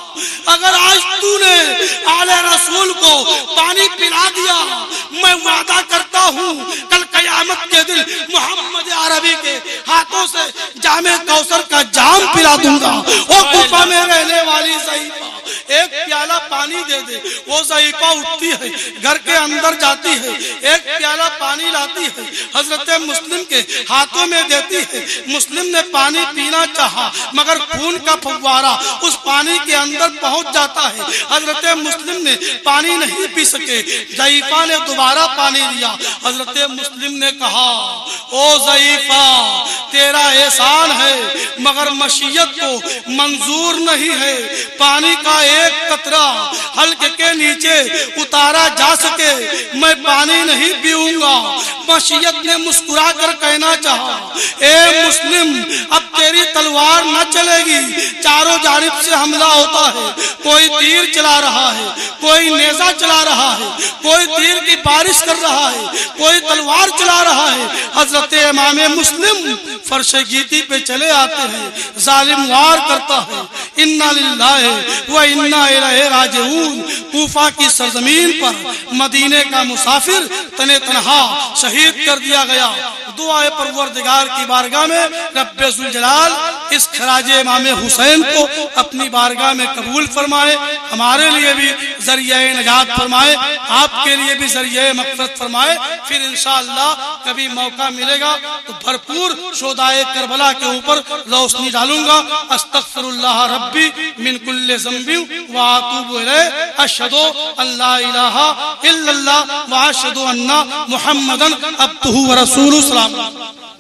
اگر آج تو نے آل رسول کو پانی پلا دیا, میں وعدہ کرتا ہوں کل قیامت کے دن محمد عربی کے ہاتھوں سے جام کوثر کا جام پلا دوں گا. او کوفہ میں رہنے والی ضعیفہ, ایک پیالہ پانی دے دے. وہ ضعیفہ اٹھتی ہے, گھر کے اندر جاتی ہے, ایک پیالہ پانی لاتی ہے, حضرت مسلم کے ہاتھوں میں دیتی ہے. مسلم نے پانی پینا چاہا مگر خون کا فوارہ اس پانی کے اندر پہنچ جاتا ہے. حضرت مسلم نے پانی نہیں پی سکے. ضعیفہ نے دوبارہ پانی دیا. حضرت مسلم نے کہا او ضعیفہ تیرا احسان ہے مگر مشیت کو منظور نہیں ہے. پانی کا ایک قطرہ حلق کے نیچے اتارا جا سکے میں پانی نہیں پیوں گا. مشیت نے مسکرا کر کہنا چاہا اے مسلم اب تیری تلوار نہ چلے گی. چاروں جانب سے حملہ ہوتا ہے, کوئی تیر چلا رہا ہے, کوئی نیزہ چلا رہا ہے, کوئی تیر کی بارش کر رہا ہے, کوئی تلوار چلا رہا ہے. حضرت امام مسلم فرش گیتی پہ چلے آتے ہیں. ظالم وار کرتا ہے. انا للہ و انا الیہ راجعون. کوفہ کی سرزمین پر مدینے کا مسافر تنے تنہا شہید کر دیا گیا. دعائے پروردگار کی بارگاہ میں رب ذوالجلال اس خراج امام حسین کو اپنی بارگاہ میں قبول فرمائے, ہمارے لیے بھی ذریعہ نجات فرمائے, آپ کے لیے بھی ذریعہ مغفرت فرمائے. پھر انشاءاللہ کبھی موقع ملے گا تو بھرپور شہدائے کربلا کے اوپر روشنی ڈالوں گا. استغفر اللہ ربی من کل ذنب واتوب الیہ. اشہد ان لا الہ الا اللہ واشہد ان محمدن عبدہ ورسولہ. السلام.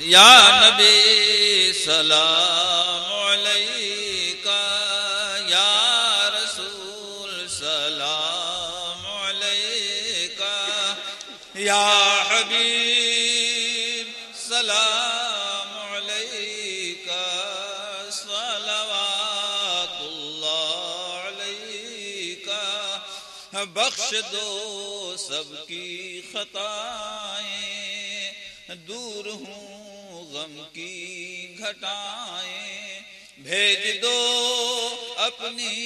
یا نبی سلام علیکہ، یا رسول سلام علیکہ، یا حبیب سلام علیکہ، صلوات اللہ علیکہ، بخش دو سب کی خطائیں، دور ہوں غم کی گھٹائیں، بھیج دو اپنی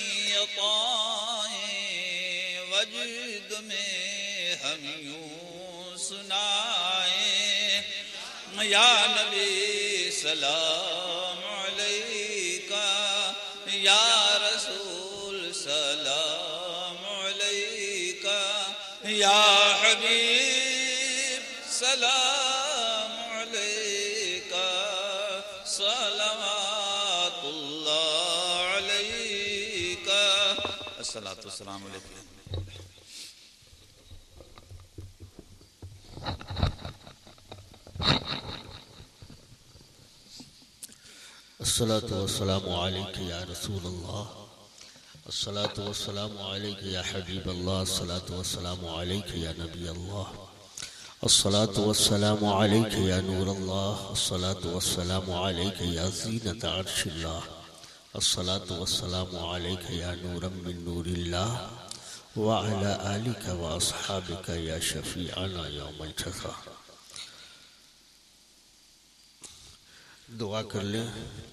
عطائیں، وجد میں ہم یوں سنائیں، یا نبی سلام علیکہ، یا رسول سلام علیکہ، یا حبیب سلام علیکہ، صلوات اللہ علیکہ، الصلاۃ والسلام علیکم۔ الصلاة والسلام عليك يا رسول الله، الصلاة والسلام عليك يا حبيب الله، الصلاة والسلام عليك يا نبي الله، الصلاة والسلام عليك يا نور الله، الصلاة والسلام عليك يا زينة عرش الله، الصلاة والسلام عليك يا نورا من نور الله، وعلى آلك وأصحابك يا شفيعنا يوم الجزاء۔ دعا کر لیں۔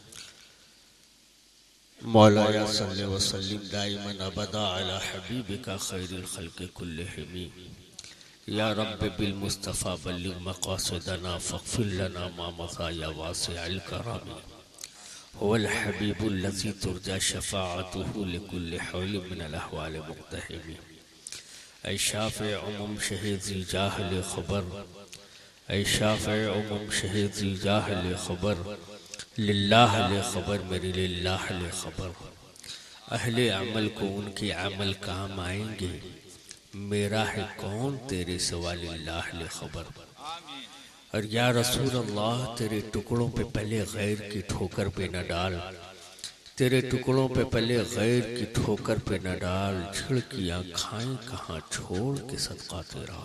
مولایا صلی وسلم دائما ابدا علی حبیبک خیر الخلق كلهم، یا رب بالمصطفى بلغ مقاصدنا فاغفر لنا ما مضى یا واسع الکرم، هو الحبیب الذي ترجى شفاعته لكل حول من الاحوال مقتحم، اے شافع عموم شہید ذی جاہل خبر، اے شافع عموم شہید ذی جاہل خبر، للہ لے خبر میری للہ لے خبر، اہل عمل کو ان کے عمل کام آئیں گے، میرا ہے کون تیرے سوا للہ لے خبر۔ اور یا رسول اللہ تیرے ٹکڑوں پہ پہلے غیر کی ٹھوکر پہ نہ ڈال، تیرے ٹکڑوں پہ پہلے غیر کی ٹھوکر پہ نہ ڈال، جھڑکیاں کھائیں کہاں چھوڑ کے صدقہ تیرا۔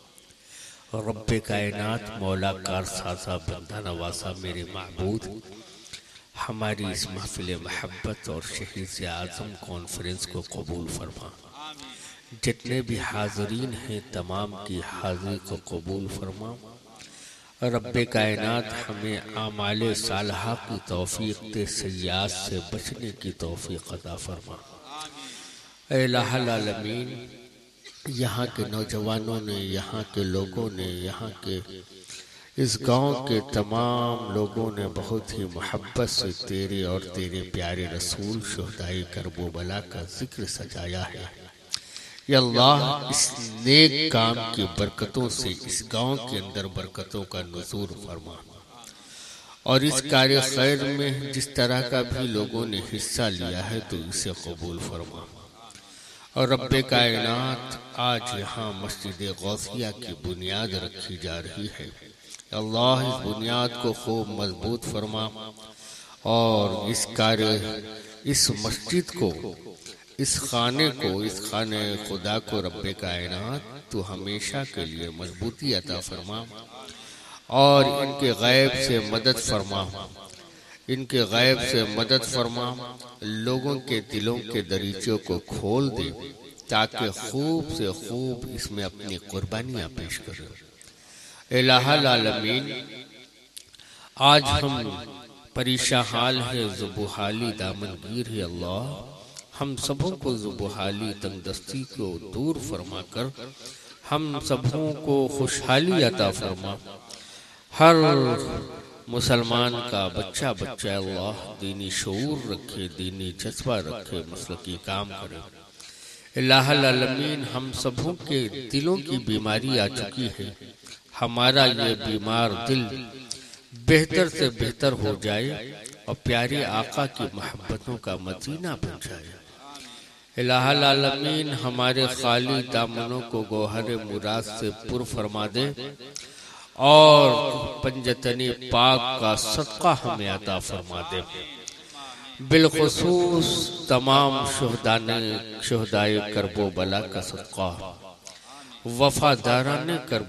رب کائنات مولا کار سازا بندہ نوازا میرے معبود، ہماری اس محفل محبت اور شہید اعظم کانفرنس کو قبول فرما، جتنے بھی حاضرین ہیں تمام کی حاضری کو قبول فرما۔ رب کائنات ہمیں اعمال صالحہ کی توفیق دے، سیئات سے بچنے کی توفیق عطا فرما۔ اے الہ العالمین، یہاں کے نوجوانوں نے، یہاں کے لوگوں نے، یہاں کے اس گاؤں کے تمام لوگوں نے بہت ہی محبت سے تیرے اور تیرے پیارے رسول شہدائے کرب و بلا کا ذکر سجایا ہے۔ یا اللہ اس نیک کام کی برکتوں سے اس گاؤں کے اندر برکتوں کا نزول فرما، اور اس کار خیر میں جس طرح کا بھی لوگوں نے حصہ لیا ہے تو اسے قبول فرما۔ اور رب کائنات آج یہاں مسجد غوثیہ کی بنیاد رکھی جا رہی ہے، اللہ اس بنیاد کو خوب مضبوط فرما، اور اس مسجد کو، اس خانے کو، اس خانے خدا کو رب کائنات تو ہمیشہ کے لیے مضبوطی عطا فرما، اور ان کے غیب سے مدد فرما، ان کے غیب سے مدد فرما، لوگوں کے دلوں کے دریچوں کو کھول دے تاکہ خوب سے خوب اس میں اپنی قربانیاں پیش کریں۔ الہ العالمین، آج ہم پریشان حال ہے، زبحالی دامن گیر ہے، اللہ ہم سبوں کو زبحالی تنگ دستی کو دور فرما کر ہم سبوں کو خوشحالی عطا فرما۔ ہر مسلمان کا بچہ اللہ دینی شعور رکھے، دینی جذبہ رکھے، مسلکی کام کرے۔ الہ العالمین، ہم سبوں کے دلوں کی بیماری آ چکی ہے، ہمارا یہ بیمار دل بہتر سے بہتر ہو جائے اور پیارے آقا کی محبتوں کا مدینہ بن جائے۔ الہ العالمین، ہمارے خالی دامنوں کو گوہر مراد سے پر فرما دے، اور پنجتنی پاک کا صدقہ ہمیں عطا فرما دے۔ بالخصوص تمام شہدائے کرب و بلا کا صدقہ، وفاداران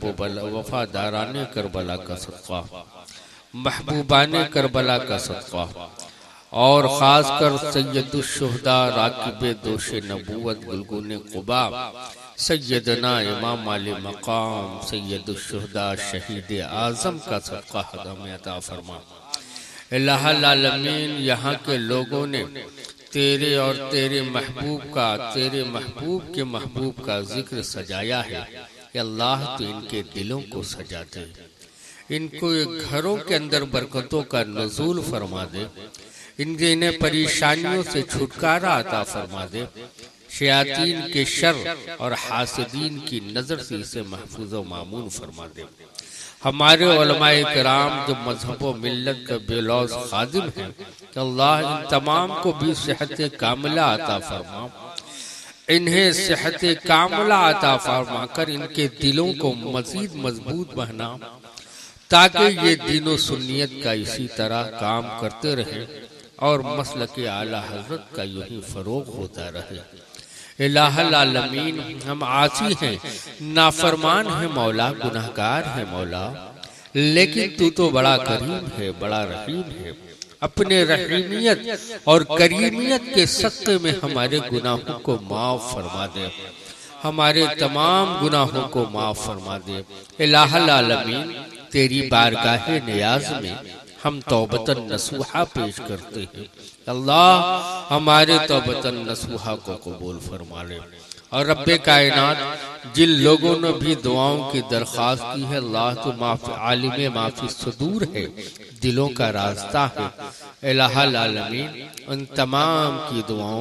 کربلا کا صدقہ، محبوبان کربلا کا صدقہ، اور خاص کر سید الشہداء راکب دوش نبوت گلگون قبا سیدنا امام علی مقام سید الشہداء شہید اعظم کا صدقہ ہمیں عطا فرما۔ الہ العالمین، یہاں کے لوگوں نے تیرے اور تیرے محبوب کے محبوب کا ذکر سجایا ہے کہ اللہ تو ان کے دلوں کو سجا دے، ان کو گھروں کے اندر برکتوں کا نزول فرما دے، انہیں پریشانیوں سے چھٹکارا عطا فرما دے، شیاطین کے شر اور حاسدین کی نظر سے اسے محفوظ و مامون فرما دے۔ ہمارے علماء کرام جو مذہب و ملت کا بے لوث خادم ہیں کہ اللہ ان تمام کو بھی صحت کاملہ عطا فرما، انہیں صحت کاملہ عطا فرما کر ان کے دلوں کو مزید مضبوط بنا، تاکہ یہ دین و سنیت کا اسی طرح کام کرتے رہیں اور مسلک اعلی حضرت کا یوں ہی فروغ ہوتا رہے۔ الہ العالمین، ہم عاصی ہیں، نافرمان ہیں مولا، گناہگار ہیں مولا، لیکن تو بڑا کریم ہے، بڑا رحیم ہے۔ اپنے رحیمیت اور کریمیت کے صدقے میں ہمارے گناہوں کو معاف فرما دے، ہمارے تمام گناہوں کو معاف فرما دے۔ الہ العالمین، تیری بارگاہ نیاز میں ہم توبتاً نصوحہ پیش کرتے ہیں، اللہ ہمارے توبتاً نصوحہ کو قبول فرما لے۔ اور رب کائنات، جن لوگوں نے بھی دعاؤں کی درخواست کی ہے، اللہ تو عالم معافی صدور ہے، دلوں کا راستہ ہے۔ الہ العالمین، ان تمام کی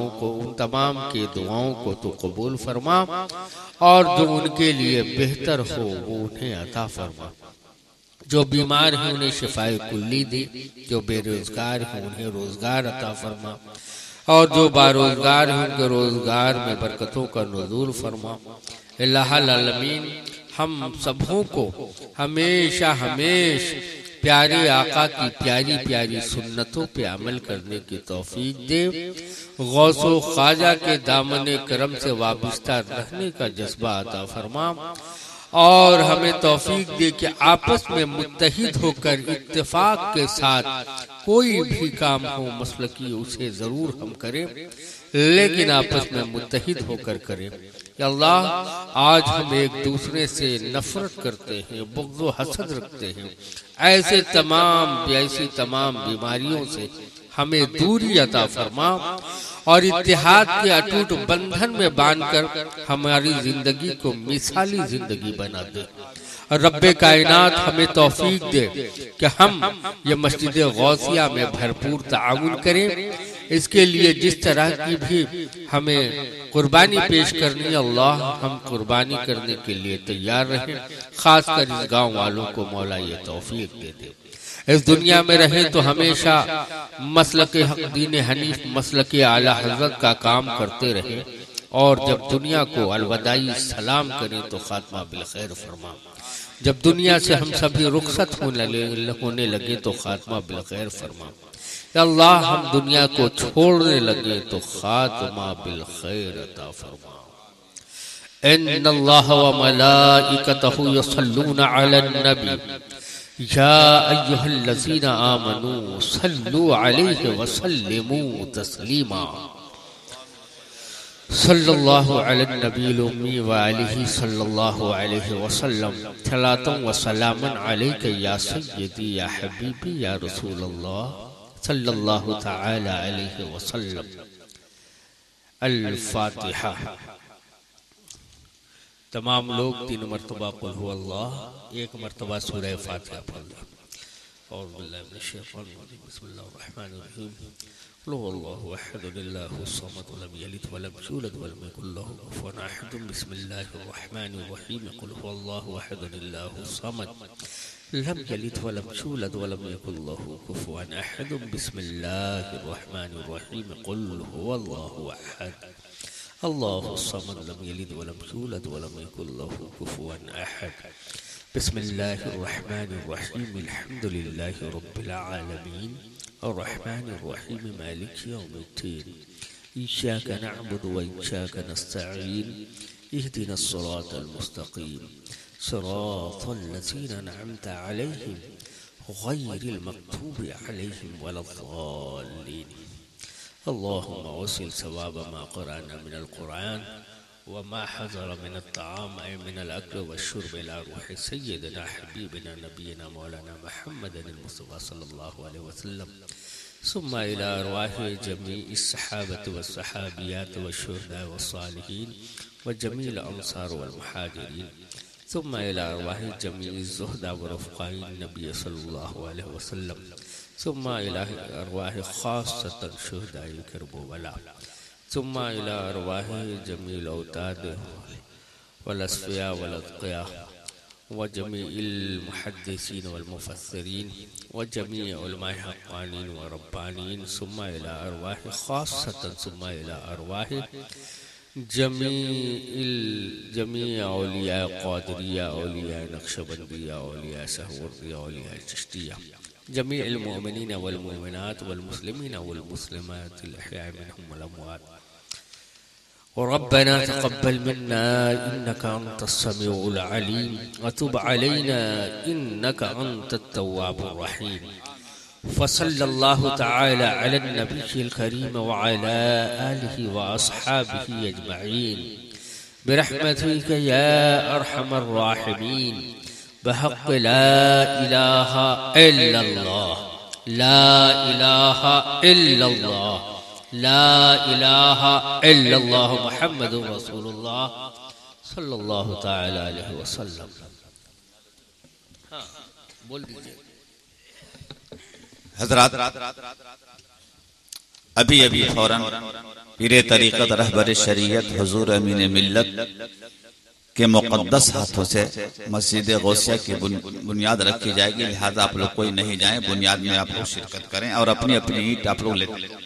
دعاؤں کو تو قبول فرما، اور جو ان کے لیے بہتر ہو وہ انہیں عطا فرما۔ جو بیمار ہیں انہیں شفاء کلی دے، جو بے روزگار ہیں انہیں روزگار عطا فرما، اور جو باروزگار ہیں ان کے روزگار میں برکتوں کا نزول فرما۔ الہ العالمین، ہم سبوں کو ہمیشہ پیارے آقا کی پیاری پیاری سنتوں پہ عمل کرنے کی توفیق دے، غوث و خواجہ کے دامن کرم سے وابستہ رہنے کا جذبہ عطا فرما، اور ہمیں توفیق دے کہ آپس میں متحد ہو کر اتفاق کے ساتھ کوئی بھی کام ہو مسلکی اسے ضرور ہم کریں، لیکن آپس میں متحد ہو کر کریں۔ یا اللہ، آج ہم ایک دوسرے سے نفرت کرتے ہیں، بغض و حسد رکھتے ہیں، ایسی تمام بیماریوں سے ہمیں دوری عطا فرما، اور اتحاد کے اٹوٹ بندھن میں باندھ کر ہماری زندگی کو مثالی زندگی بنا دے۔ اور رب کائنات ہمیں توفیق دے کہ ہم یہ مسجد غوثیہ میں بھرپور تعاون کریں، اس کے لیے جس طرح کی بھی ہمیں قربانی پیش کرنی ہے، اللہ ہم قربانی کرنے کے لیے تیار رہیں، خاص کر اس گاؤں والوں کو مولا یہ توفیق دے دے۔ اس دنیا میں رہے تو ہمیشہ مسلک حق دین حنیف، مسلک اعلی حضرت کا کام کرتے رہے، اور جب دنیا کو الوداعی سلام کریں تو خاتمہ بالخیر فرما۔ جب دنیا سے ہم سبھی رخصت ہونے لگے تو خاتمہ بالخیر فرما۔ یا اللہ، ہم دنیا کو چھوڑنے لگے تو خاتمہ بالخیر عطا فرما۔ ان اللہ وملائکتہ یصلون علی النبی یا ایہا الذین آمنوا صلوا علیہ وسلموا تسلیما۔ صلی اللہ علی النبی الامی وآلہ صلی اللہ علیہ وسلم، صلاۃ و سلام علیک یا سیدی یا حبیبی یا رسول اللہ صلی اللہ تعالی علیہ وسلم۔ الفاتحہ۔ تمام لوگ 3 مرتبہ قل هو اللہ، 1 مرتبہ سورہ فاتحہ پڑھ لیں۔ اعوذ باللہ من الشیطان الرجیم، بسم اللہ الرحمن الرحیم۔ قل هو اللہ احد اللہ الصمد لم یلد ولم یولد ولم یکن له کفوا احد۔ بسم اللہ الرحمن الرحیم۔ قل هو اللہ احد اللہ الصمد لم یلد ولم یولد ولم یکن له کفوا احد۔ بسم اللہ الرحمن الرحیم۔ قل هو اللہ احد اللہ الصمد لم یلد ولم یولد ولم یکن له کفوا احد بسم اللہ الرحمن الرحیم الحمد للہ رب العالمین الرحمن الرحیم مالک یوم الدین ایاک نعبد وایاک نستعین اهدنا الصراط المستقیم صراط الذین انعمت علیہم غیر المغضوب علیہم ولا الضالین اللهم وصل ثواب ما قرأنا من القرآن وما حضر من الطعام أي من الأكل والشرب إلى روح سيدنا حبيبنا نبينا مولانا محمد المصطفى صلى الله عليه وسلم ثم إلى أرواح جميع الصحابة والصحابيات والشهداء والصالحين وجميع الأنصار والمهاجرين ثم إلى أرواح جميع الزهداء ورفقاء النبي صلى الله عليه وسلم ثم إلى أرواح خاصة شهداء كربلاء ثم إلى أرواح جميع الأوتاد والأصفياء والأتقياء وجميع المحدثين والمفسرين وجميع علماء حقانين وربانين ثم إلى أرواح خاصة ثم إلى أرواح جميع أولياء قادرية أولياء نقشبندية أولياء سهورية أولياء چشتية جميع المؤمنين والمؤمنات والمسلمين والمسلمات الأحياء منهم والأموات وربنا تقبل منا إنك أنت السميع العليم وتب علينا إنك أنت التواب الرحيم فصلى الله تعالى على النبي الكريم وعلى آله وأصحابه أجمعين برحمتك يا أرحم الراحمين بحق لا إله إلا الله لا إله إلا الله لا إله إلا الله محمد رسول الله صلی اللہ تعالی علیہ وسلم. بول دیجئے حضرات. ابھی فوراً پیر طریقت رہبر شریعت حضور امین ملت کے مقدس ہاتھوں سے مسجد غوثیہ کی بنیاد رکھی جائے گی، لہذا آپ لوگ کوئی نہیں جائیں، بنیاد میں آپ لوگ شرکت کریں اور اپنی اپنی اینٹ آپ لوگ لے